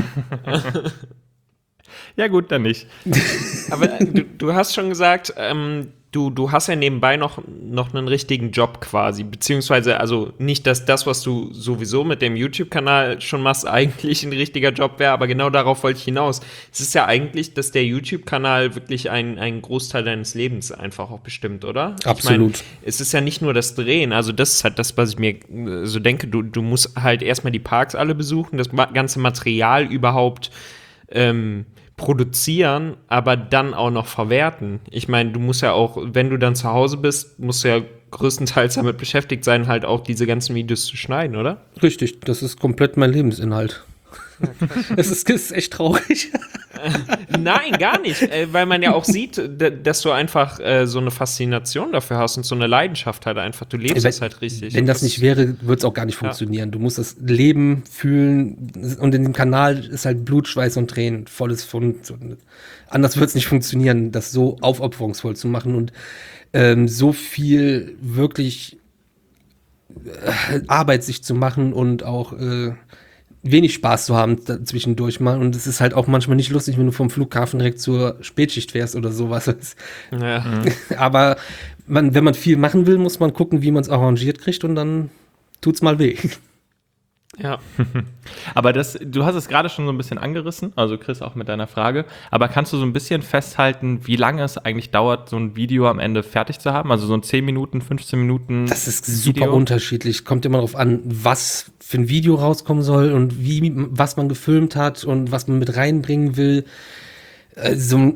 Ja gut, dann nicht. Aber du, du hast schon gesagt, ähm, du, du hast ja nebenbei noch, noch einen richtigen Job quasi, beziehungsweise also nicht, dass das, was du sowieso mit dem YouTube-Kanal schon machst, eigentlich ein richtiger Job wäre, aber genau darauf wollte ich hinaus. Es ist ja eigentlich, dass der YouTube-Kanal wirklich ein, einen Großteil deines Lebens einfach auch bestimmt, oder? Absolut. Ich mein, es ist ja nicht nur das Drehen, also das ist halt das, was ich mir äh, so denke, du, du musst halt erstmal die Parks alle besuchen, das ma- ganze Material überhaupt ähm, produzieren, aber dann auch noch verwerten. Ich meine, du musst ja auch, wenn du dann zu Hause bist, musst du ja größtenteils damit beschäftigt sein, halt auch diese ganzen Videos zu schneiden, oder? Richtig, das ist komplett mein Lebensinhalt. Das ist, das ist echt traurig. Nein, gar nicht, äh, weil man ja auch sieht, d- dass du einfach äh, so eine Faszination dafür hast und so eine Leidenschaft halt einfach. Du lebst wenn, das halt richtig. Wenn das nicht wäre, würde es auch gar nicht funktionieren. Ja. Du musst das Leben fühlen und in dem Kanal ist halt Blut, Schweiß und Tränen, volles Fund. Anders wird es nicht funktionieren, das so aufopferungsvoll zu machen und ähm, so viel wirklich äh, Arbeit sich zu machen und auch äh, wenig Spaß zu haben zwischendurch mal. Und es ist halt auch manchmal nicht lustig, wenn du vom Flughafen direkt zur Spätschicht fährst oder sowas. Ja. Aber man, wenn man viel machen will, muss man gucken, wie man es arrangiert kriegt und dann tut's mal weh. Ja. Aber das, du hast es gerade schon so ein bisschen angerissen, also Chris auch mit deiner Frage, aber kannst du so ein bisschen festhalten, wie lange es eigentlich dauert, so ein Video am Ende fertig zu haben? Also so ein zehn Minuten, fünfzehn Minuten Das ist super Video? unterschiedlich. Kommt immer darauf an, was für ein Video rauskommen soll und wie, was man gefilmt hat und was man mit reinbringen will. Also,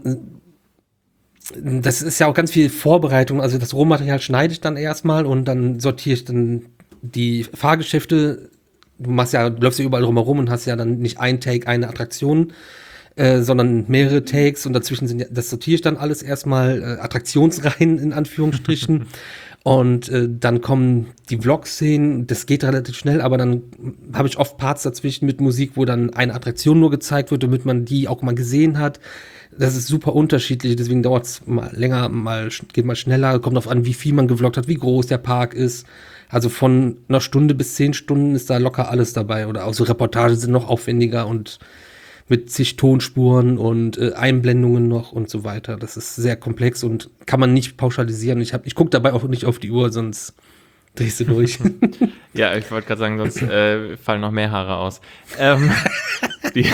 das ist ja auch ganz viel Vorbereitung. Also das Rohmaterial schneide ich dann erstmal und dann sortiere ich dann die Fahrgeschäfte. Du machst ja, du läufst ja überall rumherum und hast ja dann nicht ein Take, eine Attraktion, äh, sondern mehrere Takes und dazwischen sind, das sortiere ich dann alles erstmal äh, Attraktionsreihen in Anführungsstrichen und äh, dann kommen die Vlog-Szenen, das geht relativ schnell, aber dann habe ich oft Parts dazwischen mit Musik, wo dann eine Attraktion nur gezeigt wird, damit man die auch mal gesehen hat. Das ist super unterschiedlich, deswegen dauert es mal länger, mal geht mal schneller, kommt darauf an, wie viel man gevloggt hat, wie groß der Park ist. Also von einer Stunde bis zehn Stunden ist da locker alles dabei. Oder auch so Reportagen sind noch aufwendiger und mit zig Tonspuren und äh, Einblendungen noch und so weiter. Das ist sehr komplex und kann man nicht pauschalisieren. Ich, hab, ich gucke dabei auch nicht auf die Uhr, sonst drehst du durch. Ja, ich wollte gerade sagen, sonst äh, fallen noch mehr Haare aus. Ähm, die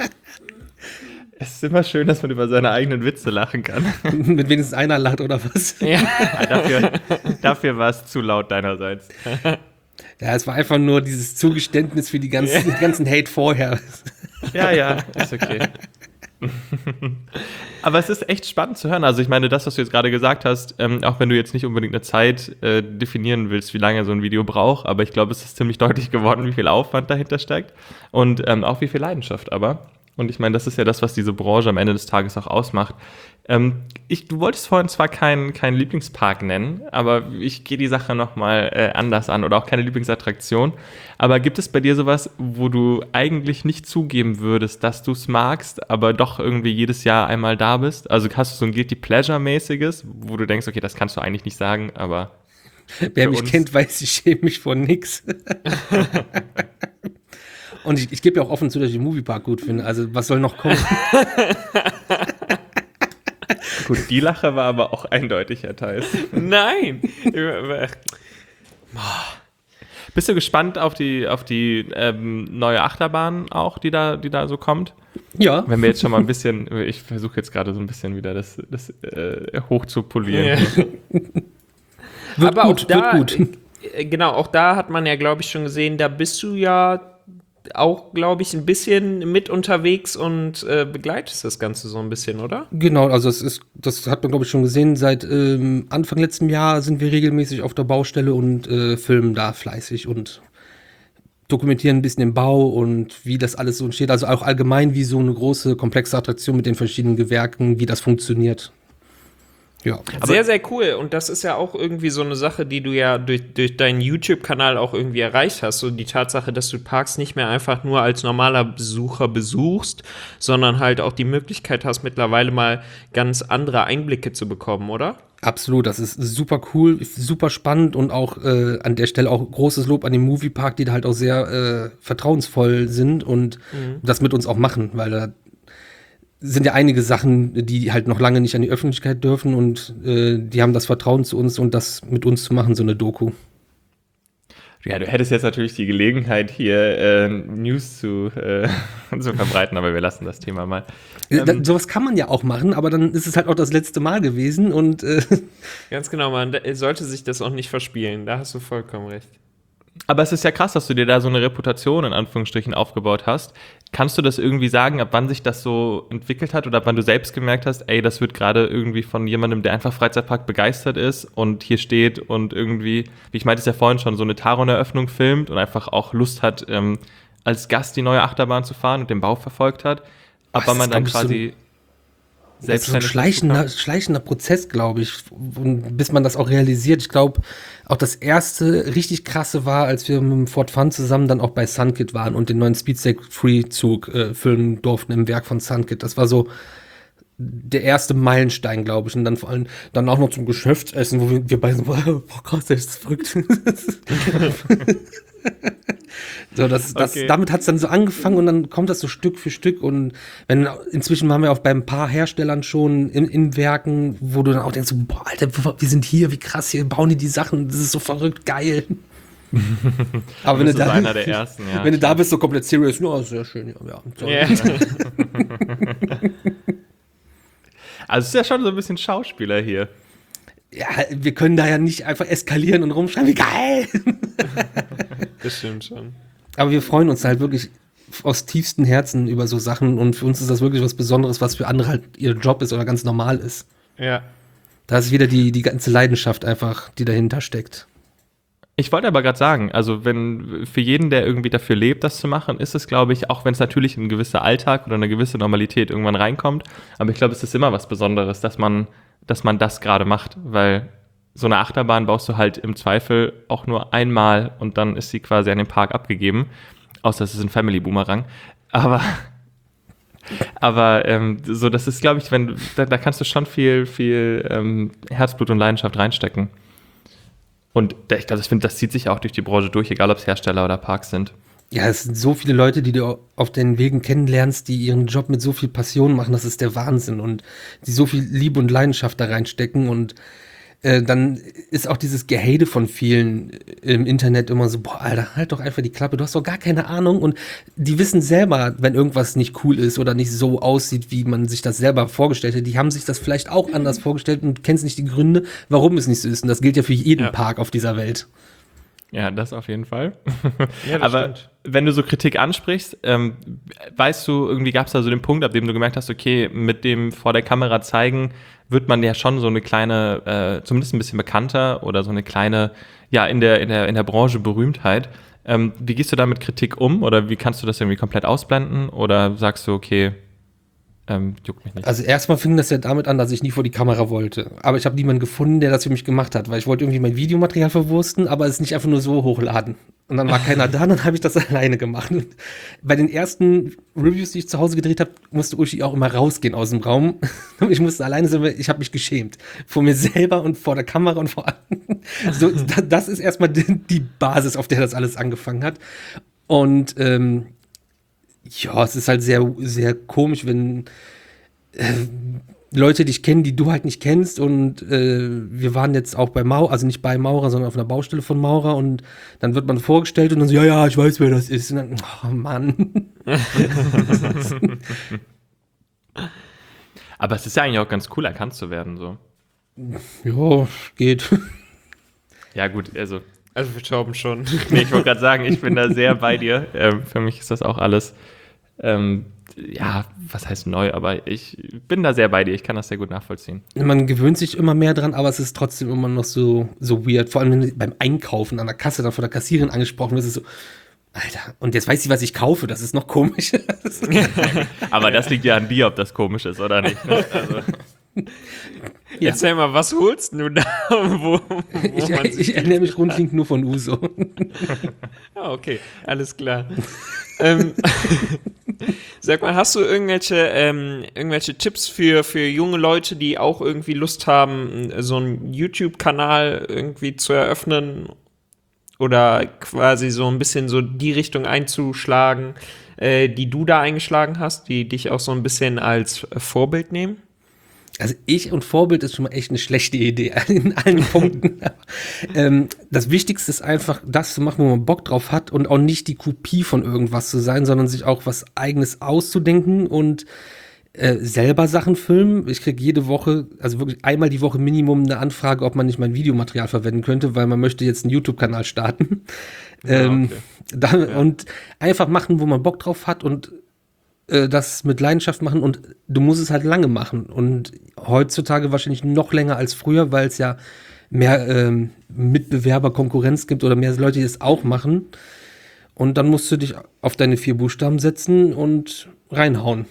Es ist immer schön, dass man über seine eigenen Witze lachen kann. Mit wenigstens einer lacht oder was? Ja. Ja, dafür, dafür war es zu laut deinerseits. Ja, es war einfach nur dieses Zugeständnis für die ganzen, den ganzen Hate vorher. Ja, ja, ist okay. Aber es ist echt spannend zu hören. Also ich meine, das, was du jetzt gerade gesagt hast, ähm, auch wenn du jetzt nicht unbedingt eine Zeit äh, definieren willst, wie lange so ein Video braucht, aber ich glaube, es ist ziemlich deutlich geworden, wie viel Aufwand dahinter steckt und ähm, auch wie viel Leidenschaft aber. Und ich meine, das ist ja das, was diese Branche am Ende des Tages auch ausmacht. Ähm, ich, du wolltest vorhin zwar keinen kein Lieblingspark nennen, aber ich gehe die Sache nochmal äh, anders an oder auch keine Lieblingsattraktion. Aber gibt es bei dir sowas, wo du eigentlich nicht zugeben würdest, dass du es magst, aber doch irgendwie jedes Jahr einmal da bist? Also hast du so ein Guilty Pleasure-mäßiges, wo du denkst, okay, das kannst du eigentlich nicht sagen, aber wer mich kennt, weiß, ich schäme mich vor nix. Und ich, ich gebe ja auch offen zu, dass ich den Moviepark gut finde. Also, was soll noch kommen? Gut, die Lache war aber auch eindeutig, Herr Theis. Nein. Bist du gespannt auf die, auf die ähm, neue Achterbahn auch, die da, die da so kommt? Ja. Wenn wir jetzt schon mal ein bisschen, ich versuche jetzt gerade so ein bisschen wieder das, das äh, hoch zu polieren. Ja. Wird Aber gut, auch da, wird gut. äh, genau, auch da hat man ja, glaube ich, schon gesehen, da bist du ja auch, glaube ich, ein bisschen mit unterwegs und äh, begleitest das Ganze so ein bisschen, oder? Genau, also es ist, das hat man, glaube ich, schon gesehen. Seit ähm, Anfang letzten Jahr sind wir regelmäßig auf der Baustelle und äh, filmen da fleißig und dokumentieren ein bisschen den Bau und wie das alles so entsteht. Also auch allgemein, wie so eine große, komplexe Attraktion mit den verschiedenen Gewerken, wie das funktioniert. Ja. Sehr, sehr cool. Und das ist ja auch irgendwie so eine Sache, die du ja durch, durch deinen YouTube-Kanal auch irgendwie erreicht hast. So die Tatsache, dass du Parks nicht mehr einfach nur als normaler Besucher besuchst, sondern halt auch die Möglichkeit hast, mittlerweile mal ganz andere Einblicke zu bekommen, oder? Absolut, das ist super cool, super spannend und auch äh, an der Stelle auch großes Lob an den Moviepark, die da halt auch sehr äh, vertrauensvoll sind und mhm. das mit uns auch machen, weil da sind ja einige Sachen, die halt noch lange nicht an die Öffentlichkeit dürfen und äh, die haben das Vertrauen zu uns und das mit uns zu machen, so eine Doku. Ja, du hättest jetzt natürlich die Gelegenheit, hier äh, News zu, äh, zu verbreiten, aber wir lassen das Thema mal. Ähm, da, sowas kann man ja auch machen, aber dann ist es halt auch das letzte Mal gewesen und äh ganz genau, man sollte sich das auch nicht verspielen, da hast du vollkommen recht. Aber es ist ja krass, dass du dir da so eine Reputation in Anführungsstrichen aufgebaut hast. Kannst du das irgendwie sagen, ab wann sich das so entwickelt hat oder ab wann du selbst gemerkt hast, ey, das wird gerade irgendwie von jemandem, der einfach Freizeitpark begeistert ist und hier steht und irgendwie, wie ich meinte es ja vorhin schon, so eine Taron-Eröffnung filmt und einfach auch Lust hat, ähm, als Gast die neue Achterbahn zu fahren und den Bau verfolgt hat, aber das man ist, dann glaub ich, so quasi Das ist so ein selbstständig schleichender, schleichender Prozess, glaube ich, und bis man das auch realisiert. Ich glaube, auch das erste richtig krasse war, als wir mit dem Ford Fun zusammen dann auch bei Sunkit waren und den neuen Speedstack Free-Zug äh, füllen durften im Werk von Sunkit. Das war so der erste Meilenstein, glaube ich. Und dann vor allem dann auch noch zum Geschäftsessen, wo wir, wir beide so, boah, krass, das ist verrückt. So, das, das, Okay. damit hat es dann so angefangen und dann kommt das so Stück für Stück und wenn inzwischen waren wir auch bei ein paar Herstellern schon in, in Werken, wo du dann auch denkst, so, boah, Alter, wir sind hier, wie krass, hier bauen die die Sachen, das ist so verrückt, geil. Aber wenn Das du ist da, einer der ersten, ja. wenn du da bist, so komplett serious, ja, sehr schön, ja, ja. So. Ja. Also es ist ja schon so ein bisschen Schauspieler hier. Ja, wir können da ja nicht einfach eskalieren und rumschreien, wie geil. Das stimmt schon. Aber wir freuen uns halt wirklich aus tiefstem Herzen über so Sachen und für uns ist das wirklich was Besonderes, was für andere halt ihr Job ist oder ganz normal ist. Ja. Da ist wieder die, die ganze Leidenschaft einfach, die dahinter steckt. Ich wollte aber gerade sagen, also wenn für jeden, der irgendwie dafür lebt, das zu machen, ist es, glaube ich, auch wenn es natürlich ein gewisser Alltag oder eine gewisse Normalität irgendwann reinkommt, aber ich glaube, es ist immer was Besonderes, dass man, dass man das gerade macht, weil so eine Achterbahn baust du halt im Zweifel auch nur einmal und dann ist sie quasi an den Park abgegeben, außer es ist ein Family Boomerang, aber aber ähm, so, das ist, glaube ich, wenn da, da kannst du schon viel, viel ähm, Herzblut und Leidenschaft reinstecken. Und ich glaube, das, find, das zieht sich auch durch die Branche durch, egal ob es Hersteller oder Parks sind. Ja, es sind so viele Leute, die du auf den Wegen kennenlernst, die ihren Job mit so viel Passion machen, das ist der Wahnsinn und die so viel Liebe und Leidenschaft da reinstecken und äh, dann ist auch dieses Gehate von vielen im Internet immer so, boah, Alter, halt doch einfach die Klappe, du hast doch gar keine Ahnung und die wissen selber, wenn irgendwas nicht cool ist oder nicht so aussieht, wie man sich das selber vorgestellt hat, die haben sich das vielleicht auch anders vorgestellt und kennen nicht die Gründe, warum es nicht so ist und das gilt ja für jeden Ja. Park auf dieser Welt. Ja, das auf jeden Fall. Ja, das Aber stimmt. wenn du so Kritik ansprichst, ähm, weißt du, irgendwie gab es da so den Punkt, ab dem du gemerkt hast, okay, mit dem vor der Kamera zeigen, wird man ja schon so eine kleine, äh, zumindest ein bisschen bekannter oder so eine kleine, ja, in der, in der, in der Branche Berühmtheit. Ähm, wie gehst du da mit Kritik um oder wie kannst du das irgendwie komplett ausblenden oder sagst du, okay, ähm, juckt mich nicht? Also erstmal fing das ja damit an, dass ich nie vor die Kamera wollte. Aber ich habe niemanden gefunden, der das für mich gemacht hat, weil ich wollte irgendwie mein Videomaterial verwursten, aber es nicht einfach nur so hochladen. Und dann war keiner da, dann habe ich das alleine gemacht. Und bei den ersten Reviews, die ich zu Hause gedreht habe, musste Uschi auch immer rausgehen aus dem Raum. Ich musste alleine sein, weil ich habe mich geschämt. Vor mir selber und vor der Kamera und vor anderen. So, das ist erstmal die Basis, auf der das alles angefangen hat. Und ähm, ja, es ist halt sehr, sehr komisch, wenn äh, Leute dich kennen, die du halt nicht kennst und äh, wir waren jetzt auch bei Maurer, also nicht bei Maurer, sondern auf einer Baustelle von Maurer und dann wird man vorgestellt und dann so, ja, ja, ich weiß, wer das ist und dann, oh Mann. Aber es ist ja eigentlich auch ganz cool, erkannt zu werden, so. Ja, geht. Ja gut, also Also für Torben schon. nee, ich wollte gerade sagen, ich bin da sehr bei dir. Ähm, für mich ist das auch alles, ähm, ja, was heißt neu, aber ich bin da sehr bei dir. Ich kann das sehr gut nachvollziehen. Man gewöhnt sich immer mehr dran, aber es ist trotzdem immer noch so, so weird. Vor allem wenn du beim Einkaufen an der Kasse dann von der Kassiererin angesprochen wirst, ist es so, Alter, und jetzt weiß sie, was ich kaufe, das ist noch komisch. Aber das liegt ja an dir, ob das komisch ist oder nicht. Ne? Also, Ja. Erzähl mal, was holst du da? wo, wo Ich, man ich, sich ernähre mich grundlegend nur von Uso. Ah, okay, alles klar. ähm, sag mal, hast du irgendwelche, ähm, irgendwelche Tipps für, für junge Leute, die auch irgendwie Lust haben, so einen YouTube-Kanal irgendwie zu eröffnen oder quasi so ein bisschen so die Richtung einzuschlagen, äh, die du da eingeschlagen hast, die dich auch so ein bisschen als Vorbild nehmen? Also ich und Vorbild ist schon mal echt eine schlechte Idee in allen Punkten. ähm, das Wichtigste ist einfach, das zu machen, wo man Bock drauf hat und auch nicht die Kopie von irgendwas zu sein, sondern sich auch was Eigenes auszudenken und äh, selber Sachen filmen. Ich kriege jede Woche, also wirklich einmal die Woche Minimum eine Anfrage, ob man nicht mein Videomaterial verwenden könnte, weil man möchte jetzt einen YouTube-Kanal starten. Ja, ähm, okay. dann, Ja. Und einfach machen, wo man Bock drauf hat und das mit Leidenschaft machen und du musst es halt lange machen und heutzutage wahrscheinlich noch länger als früher, weil es ja mehr ähm, Mitbewerber, Konkurrenz gibt oder mehr Leute, die es auch machen Und dann musst du dich auf deine vier Buchstaben setzen und reinhauen.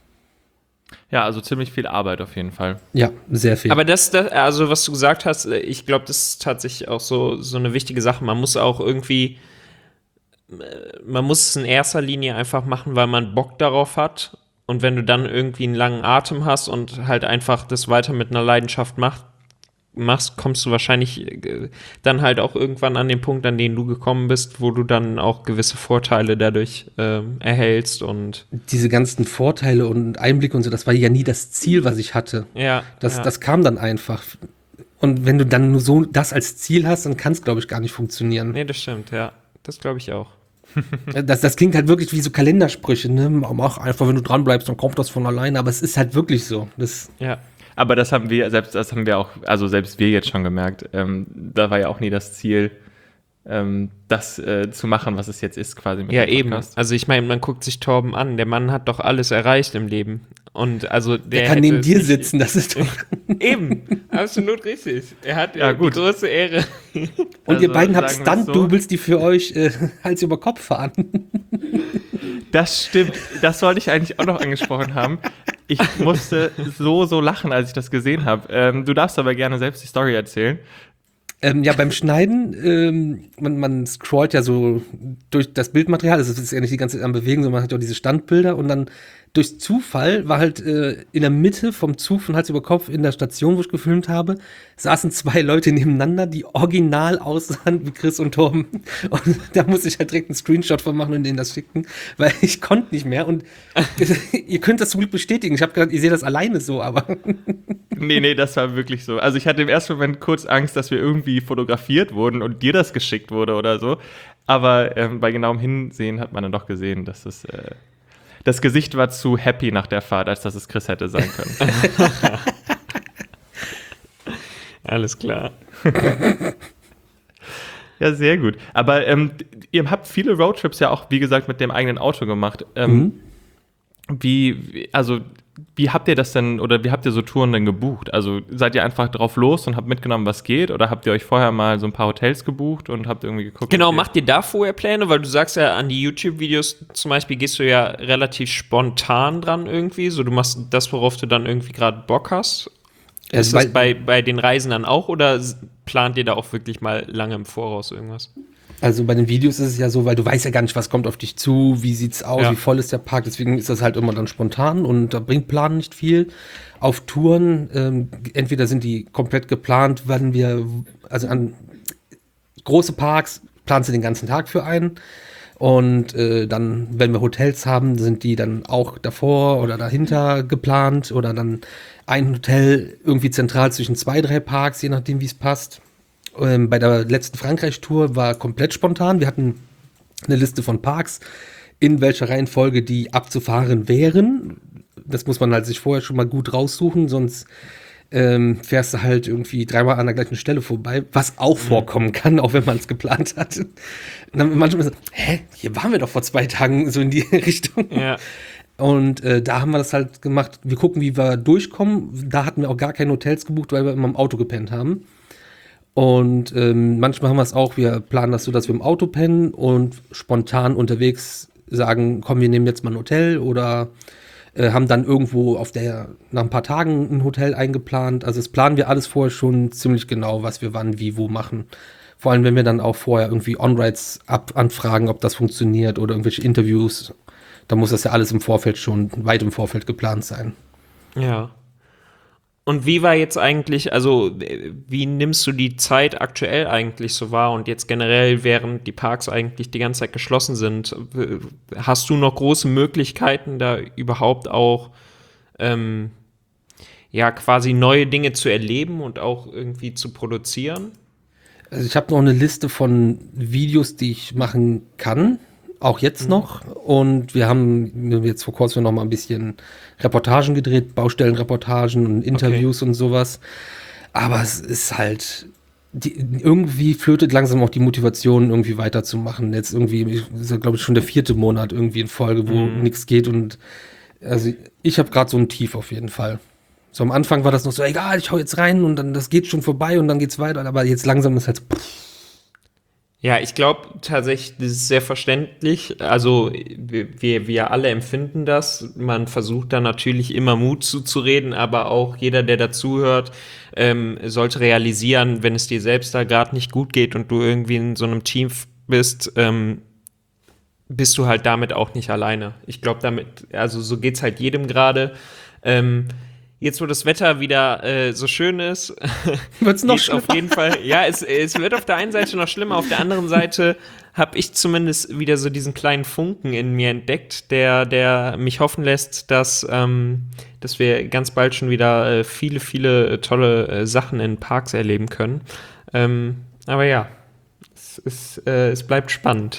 Ja, also ziemlich viel Arbeit auf jeden Fall. Ja, sehr viel. Aber das, das, also was du gesagt hast, ich glaube, das ist tatsächlich auch so, so eine wichtige Sache. Man muss auch irgendwie, man muss es in erster Linie einfach machen, weil man Bock darauf hat. Und wenn du dann irgendwie einen langen Atem hast und halt einfach das weiter mit einer Leidenschaft machst, machst, kommst du wahrscheinlich dann halt auch irgendwann an den Punkt, an den du gekommen bist, wo du dann auch gewisse Vorteile dadurch ähm, erhältst und diese ganzen Vorteile und Einblicke und so, das war ja nie das Ziel, was ich hatte. ja, Das, ja. das kam dann einfach. Und wenn du dann nur so das als Ziel hast, dann kann es, glaube ich, gar nicht funktionieren. Nee, das stimmt, ja. Das glaube ich auch. Das, das klingt halt wirklich wie so Kalendersprüche, ne? Mach einfach, wenn du dran bleibst, dann kommt das von alleine. Aber es ist halt wirklich so. Das Ja. Aber das haben wir, selbst das haben wir auch, also selbst wir jetzt schon gemerkt, ähm, da war ja auch nie das Ziel, ähm, das äh, zu machen, was es jetzt ist, quasi mit Ja, dem eben. Podcast. Also ich meine, man guckt sich Torben an. Der Mann hat doch alles erreicht im Leben. Und also der, der kann hätte neben es dir nicht- sitzen, das ist doch. Eben, absolut richtig. Er hat Ja, ja, gut. die große Ehre. Und ihr Also, beiden habt sagen wir's so. Stunt-Doubles, die für euch äh, Hals über Kopf fahren. Das stimmt, das sollte ich eigentlich auch noch angesprochen haben. Ich musste so, so lachen, als ich das gesehen habe. Ähm, du darfst aber gerne selbst die Story erzählen. Ähm, ja, beim Schneiden, ähm, man, man scrollt ja so durch das Bildmaterial, also es ist ja nicht die ganze Zeit am Bewegen, sondern man hat ja auch diese Standbilder und dann durch Zufall war halt äh, in der Mitte vom Zug von Hals über Kopf in der Station, wo ich gefilmt habe, saßen zwei Leute nebeneinander, die original aussahen wie Chris und Torben. Und da muss ich halt direkt einen Screenshot von machen und denen das schicken, weil ich konnte nicht mehr. Und ihr könnt das zum Glück bestätigen. Ich habe gedacht, ihr seht das alleine so, aber Nee, nee, das war wirklich so. Also ich hatte im ersten Moment kurz Angst, dass wir irgendwie fotografiert wurden und dir das geschickt wurde oder so. Aber ähm, bei genauem Hinsehen hat man dann doch gesehen, dass es äh, das Gesicht war zu happy nach der Fahrt, als dass es Chris hätte sein können. Alles klar. Ja, sehr gut. Aber ähm, ihr habt viele Roadtrips ja auch, wie gesagt, mit dem eigenen Auto gemacht. Ähm, Mhm. Wie, wie- also, wie habt ihr das denn, oder wie habt ihr so Touren denn gebucht? Also, seid ihr einfach drauf los und habt mitgenommen, was geht? Oder habt ihr euch vorher mal so ein paar Hotels gebucht und habt irgendwie geguckt? Genau, okay. macht ihr da vorher Pläne? Weil du sagst ja, an die YouTube-Videos zum Beispiel gehst du ja relativ spontan dran irgendwie. So, du machst das, worauf du dann irgendwie gerade Bock hast. Ja, Ist weil- das bei, bei den Reisen dann auch oder s- plant ihr da auch wirklich mal lange im Voraus irgendwas? also bei den Videos ist es ja so, weil du weißt ja gar nicht, was kommt auf dich zu, wie sieht's aus, Ja. wie voll ist der Park, deswegen ist das halt immer dann spontan und da bringt Planen nicht viel. Auf Touren, ähm, entweder sind die komplett geplant, wann wir, also an große Parks planst du den ganzen Tag für einen und äh, dann, wenn wir Hotels haben, sind die dann auch davor oder dahinter geplant oder dann ein Hotel irgendwie zentral zwischen zwei, drei Parks, je nachdem, wie es passt. Ähm, bei der letzten Frankreich-Tour war komplett spontan. Wir hatten eine Liste von Parks, in welcher Reihenfolge die abzufahren wären. Das muss man halt sich vorher schon mal gut raussuchen, sonst ähm, fährst du halt irgendwie dreimal an der gleichen Stelle vorbei, was auch vorkommen kann, auch wenn man es geplant hat. Und dann manchmal so, hä, hier waren wir doch vor zwei Tagen so in die Richtung. Ja. Und äh, da haben wir das halt gemacht. Wir gucken, wie wir durchkommen. Da hatten wir auch gar keine Hotels gebucht, weil wir immer im Auto gepennt haben. Und ähm, manchmal haben wir es auch, wir planen das so, dass wir im Auto pennen und spontan unterwegs sagen, komm, wir nehmen jetzt mal ein Hotel oder äh, haben dann irgendwo auf der, nach ein paar Tagen ein Hotel eingeplant. Also das planen wir alles vorher schon ziemlich genau, was wir wann, wie, wo machen. Vor allem, wenn wir dann auch vorher irgendwie On-Rides ab anfragen, ob das funktioniert oder irgendwelche Interviews. Da muss das ja alles im Vorfeld schon, weit im Vorfeld geplant sein. Ja. Und wie war jetzt eigentlich, also äh, wie nimmst du die Zeit aktuell eigentlich so wahr und jetzt generell, während die Parks eigentlich die ganze Zeit geschlossen sind, w- hast du noch große Möglichkeiten, da überhaupt auch ähm, ja quasi neue Dinge zu erleben und auch irgendwie zu produzieren? Also ich habe noch eine Liste von Videos, die ich machen kann, auch jetzt noch. Und wir haben jetzt vor kurzem noch mal ein bisschen Reportagen gedreht, Baustellenreportagen und Interviews und sowas. Aber es ist halt, die, irgendwie flötet langsam auch die Motivation, irgendwie weiterzumachen. Jetzt irgendwie, ist glaube ich schon der vierte Monat irgendwie in Folge, wo Mhm. nichts geht. Und also ich habe gerade so ein Tief auf jeden Fall. So am Anfang war das noch so, egal, ich hau jetzt rein und dann das geht schon vorbei und dann geht's weiter. Aber jetzt langsam ist halt, pff, Ja, ich glaube tatsächlich, das ist sehr verständlich. Also wir, wir wir alle empfinden das. Man versucht da natürlich immer Mut zuzureden, aber auch jeder, der dazuhört, ähm, sollte realisieren, wenn es dir selbst da gerade nicht gut geht und du irgendwie in so einem Team bist, ähm, bist du halt damit auch nicht alleine. Ich glaube damit, also so geht's halt jedem gerade. Ähm, Jetzt, wo das Wetter wieder äh, so schön ist, Wird's noch geht's auf jeden Fall. Ja, es, es wird auf der einen Seite noch schlimmer, auf der anderen Seite habe ich zumindest wieder so diesen kleinen Funken in mir entdeckt, der, der mich hoffen lässt, dass, ähm, dass wir ganz bald schon wieder äh, viele, viele äh, tolle äh, Sachen in Parks erleben können. Ähm, aber ja, es, ist, äh, es bleibt spannend.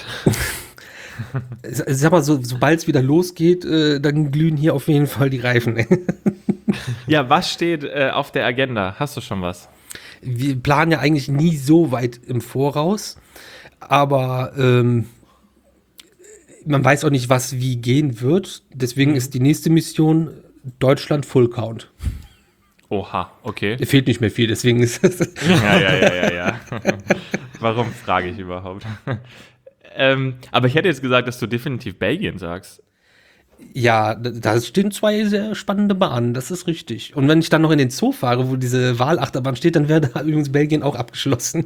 Sag mal, so, sobald es wieder losgeht, äh, dann glühen hier auf jeden Fall die Reifen. Ja, was steht äh, auf der Agenda? Hast du schon was? Wir planen ja eigentlich nie so weit im Voraus, aber ähm, man weiß auch nicht, was wie gehen wird. Deswegen ist die nächste Mission Deutschland Full Count. Oha, okay. Fehlt nicht mehr viel, deswegen ist es. Ja, ja, ja, ja, ja. Warum frage ich überhaupt? ähm, aber ich hätte jetzt gesagt, dass du definitiv Belgien sagst. Ja, da stehen zwei sehr spannende Bahnen, das ist richtig. Und wenn ich dann noch in den Zoo fahre, wo diese Walachterbahn steht, dann wäre da übrigens Belgien auch abgeschlossen.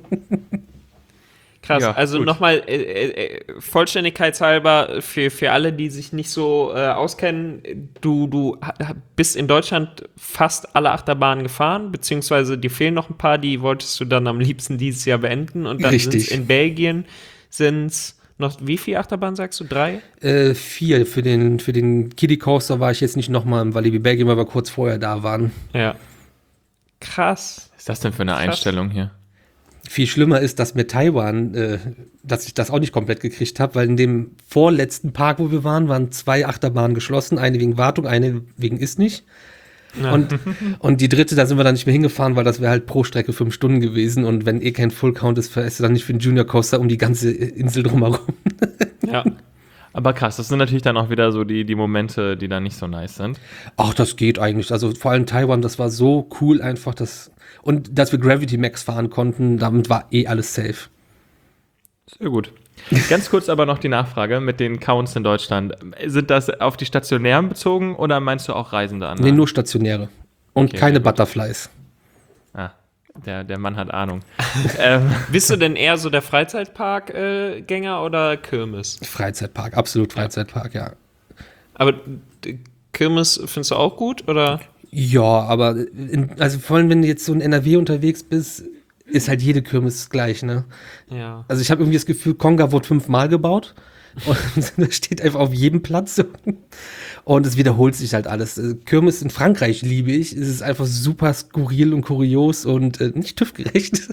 Krass, Ja, also gut. nochmal äh, äh, vollständigkeitshalber für, für alle, die sich nicht so äh, auskennen, du, du ha- bist in Deutschland fast alle Achterbahnen gefahren, beziehungsweise dir fehlen noch ein paar, die wolltest du dann am liebsten dieses Jahr beenden und dann Richtig. sind's in Belgien sind's noch, wie viele Achterbahnen sagst du? Drei? Äh, vier. Für den, für den Kiddie Coaster war ich jetzt nicht nochmal im Walibi Belgien, weil wir kurz vorher da waren. Ja. Krass. Was ist das denn für eine Krass. Einstellung hier? Viel schlimmer ist, dass mir Taiwan, äh, dass ich das auch nicht komplett gekriegt habe, weil in dem vorletzten Park, wo wir waren, waren zwei Achterbahnen geschlossen. Eine wegen Wartung, eine wegen ist nicht. Ja. Und, und die dritte, da sind wir dann nicht mehr hingefahren, weil das wäre halt pro Strecke fünf Stunden gewesen. Und wenn eh kein Full Count ist, fährst du dann nicht für den Junior Coaster um die ganze Insel drumherum. Ja. Aber krass, das sind natürlich dann auch wieder so die, die Momente, die dann nicht so nice sind. Ach, das geht eigentlich. Also vor allem Taiwan, das war so cool einfach. Dass, und dass wir Gravity Max fahren konnten, damit war eh alles safe. Sehr gut. Ganz kurz aber noch die Nachfrage mit den Counts in Deutschland. Sind das auf die Stationären bezogen oder meinst du auch Reisende an? Nee, nur stationäre. Und Okay, keine sehr gut. Butterflies. Ah, der, der Mann hat Ahnung. ähm, Bist du denn eher so der Freizeitpark-Gänger oder Kirmes? Freizeitpark, absolut Freizeitpark, ja. Aber d- Kirmes findest du auch gut, oder? Ja, aber in, also vor allem, wenn du jetzt so in N R W unterwegs bist, ist halt jede Kirmes gleich, ne? Ja. Also ich habe irgendwie das Gefühl, Konga wurde fünfmal gebaut und das steht einfach auf jedem Platz und es wiederholt sich halt alles. Äh, Kirmes in Frankreich liebe ich, es ist einfach super skurril und kurios und äh, nicht TÜV-gerecht.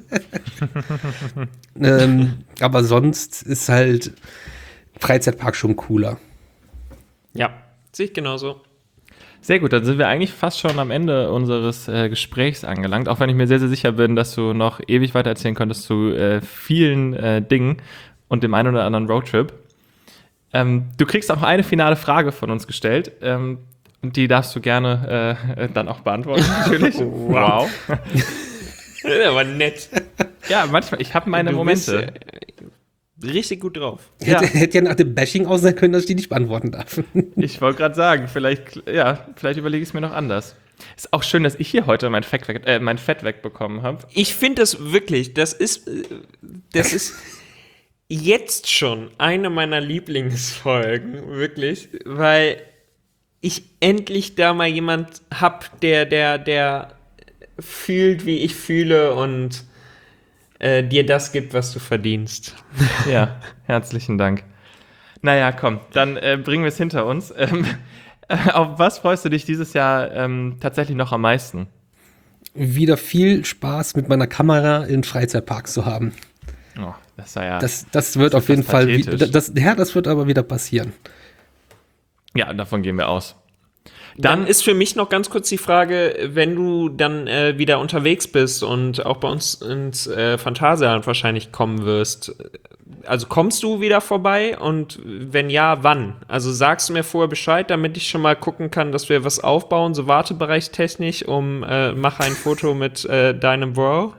ähm, aber sonst ist halt Freizeitpark schon cooler. Ja, sehe ich genauso. Sehr gut, dann sind wir eigentlich fast schon am Ende unseres äh, Gesprächs angelangt, auch wenn ich mir sehr, sehr sicher bin, dass du noch ewig weiter erzählen könntest zu äh, vielen äh, Dingen und dem einen oder anderen Roadtrip. Ähm, du kriegst auch eine finale Frage von uns gestellt, ähm, und die darfst du gerne äh, dann auch beantworten, natürlich. Wow. Aber nett. Ja, manchmal, ich habe meine Du Momente. bist, äh, richtig gut drauf. Ja. Hätte, hätte ja nach dem Bashing aus sein können, dass ich die nicht beantworten darf. Ich wollte gerade sagen, vielleicht, ja, vielleicht überlege ich es mir noch anders. Ist auch schön, dass ich hier heute mein Fett, weg, äh, mein Fett wegbekommen habe. Ich finde das wirklich, das ist, äh, das ist jetzt schon eine meiner Lieblingsfolgen, wirklich, weil ich endlich da mal jemand hab, der, der, der fühlt, wie ich fühle und äh, dir das gibt, was du verdienst. Ja, herzlichen Dank. Naja, komm, dann äh, bringen wir es hinter uns. Ähm, äh, auf was freust du dich dieses Jahr ähm, tatsächlich noch am meisten? Wieder viel Spaß mit meiner Kamera in Freizeitparks zu haben. Oh, das war ja. Das, das wird Das ist auf jeden fast Fall, wie, pathetisch. das, ja, das wird aber wieder passieren. Ja, davon gehen wir aus. Dann ist für mich noch ganz kurz die Frage, wenn du dann äh, wieder unterwegs bist und auch bei uns ins äh, Phantasialand wahrscheinlich kommen wirst, also kommst du wieder vorbei und wenn ja, wann? Also sagst du mir vorher Bescheid, damit ich schon mal gucken kann, dass wir was aufbauen, so wartebereichstechnisch, um äh, mach ein Foto mit äh, deinem Bro.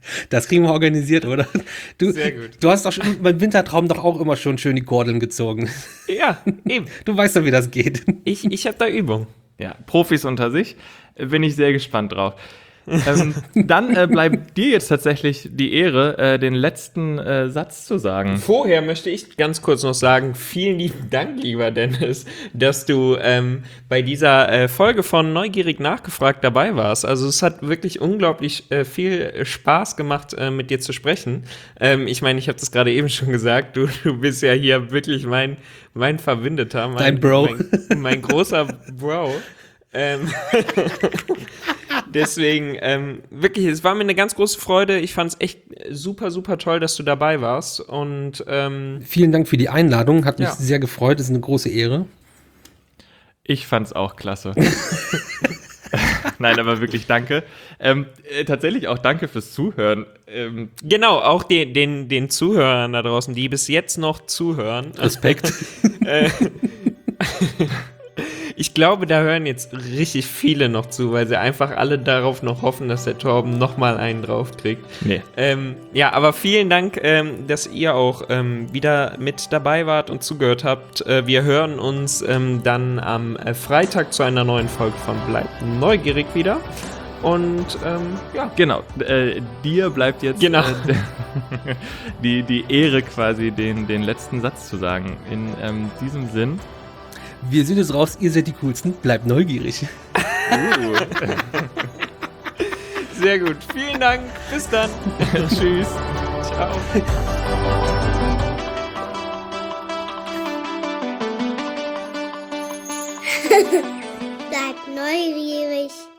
Das kriegen wir organisiert, oder? Du, Sehr gut. Du hast doch schon beim Wintertraum doch auch immer schon schön die Kordeln gezogen. Ja, eben. Du weißt doch, wie das geht. Ich, ich habe da Übung. Ja, Profis unter sich. Äh, Bin ich sehr gespannt drauf. ähm, dann äh, bleibt dir jetzt tatsächlich die Ehre, äh, den letzten äh, Satz zu sagen. Vorher möchte ich ganz kurz noch sagen, vielen lieben Dank, lieber Dennis, dass du ähm, bei dieser äh, Folge von Neugierig nachgefragt dabei warst. Also es hat wirklich unglaublich äh, viel Spaß gemacht, äh, mit dir zu sprechen. Ähm, ich meine, ich habe das gerade eben schon gesagt, du, du bist ja hier wirklich mein, mein Verbündeter. Mein, Dein Bro. Mein, mein großer Bro. Ähm, deswegen, ähm, wirklich, es war mir eine ganz große Freude. Ich fand es echt super, super toll, dass du dabei warst. Und ähm, Vielen Dank für die Einladung. Hat mich Ja. sehr gefreut. Das ist eine große Ehre. Ich fand's auch klasse. Nein, aber wirklich danke. Ähm, äh, tatsächlich auch danke fürs Zuhören. Ähm, genau, auch den, den, den Zuhörern da draußen, die bis jetzt noch zuhören. Respekt. Ich glaube, da hören jetzt richtig viele noch zu, weil sie einfach alle darauf noch hoffen, dass der Torben nochmal einen draufkriegt. nee. Ähm, ja, aber vielen Dank, ähm, dass ihr auch ähm, wieder mit dabei wart und zugehört habt. Äh, wir hören uns ähm, dann am äh, Freitag zu einer neuen Folge von Bleibt neugierig wieder. Und ähm, ja, Genau, äh, dir bleibt jetzt Genau. äh, die, die Ehre quasi, den, den letzten Satz zu sagen. In ähm, diesem Sinn. Wir sind jetzt raus. Ihr seid die Coolsten. Bleibt neugierig. Uh, sehr gut. Vielen Dank. Bis dann. tschüss. Ciao. Bleibt neugierig.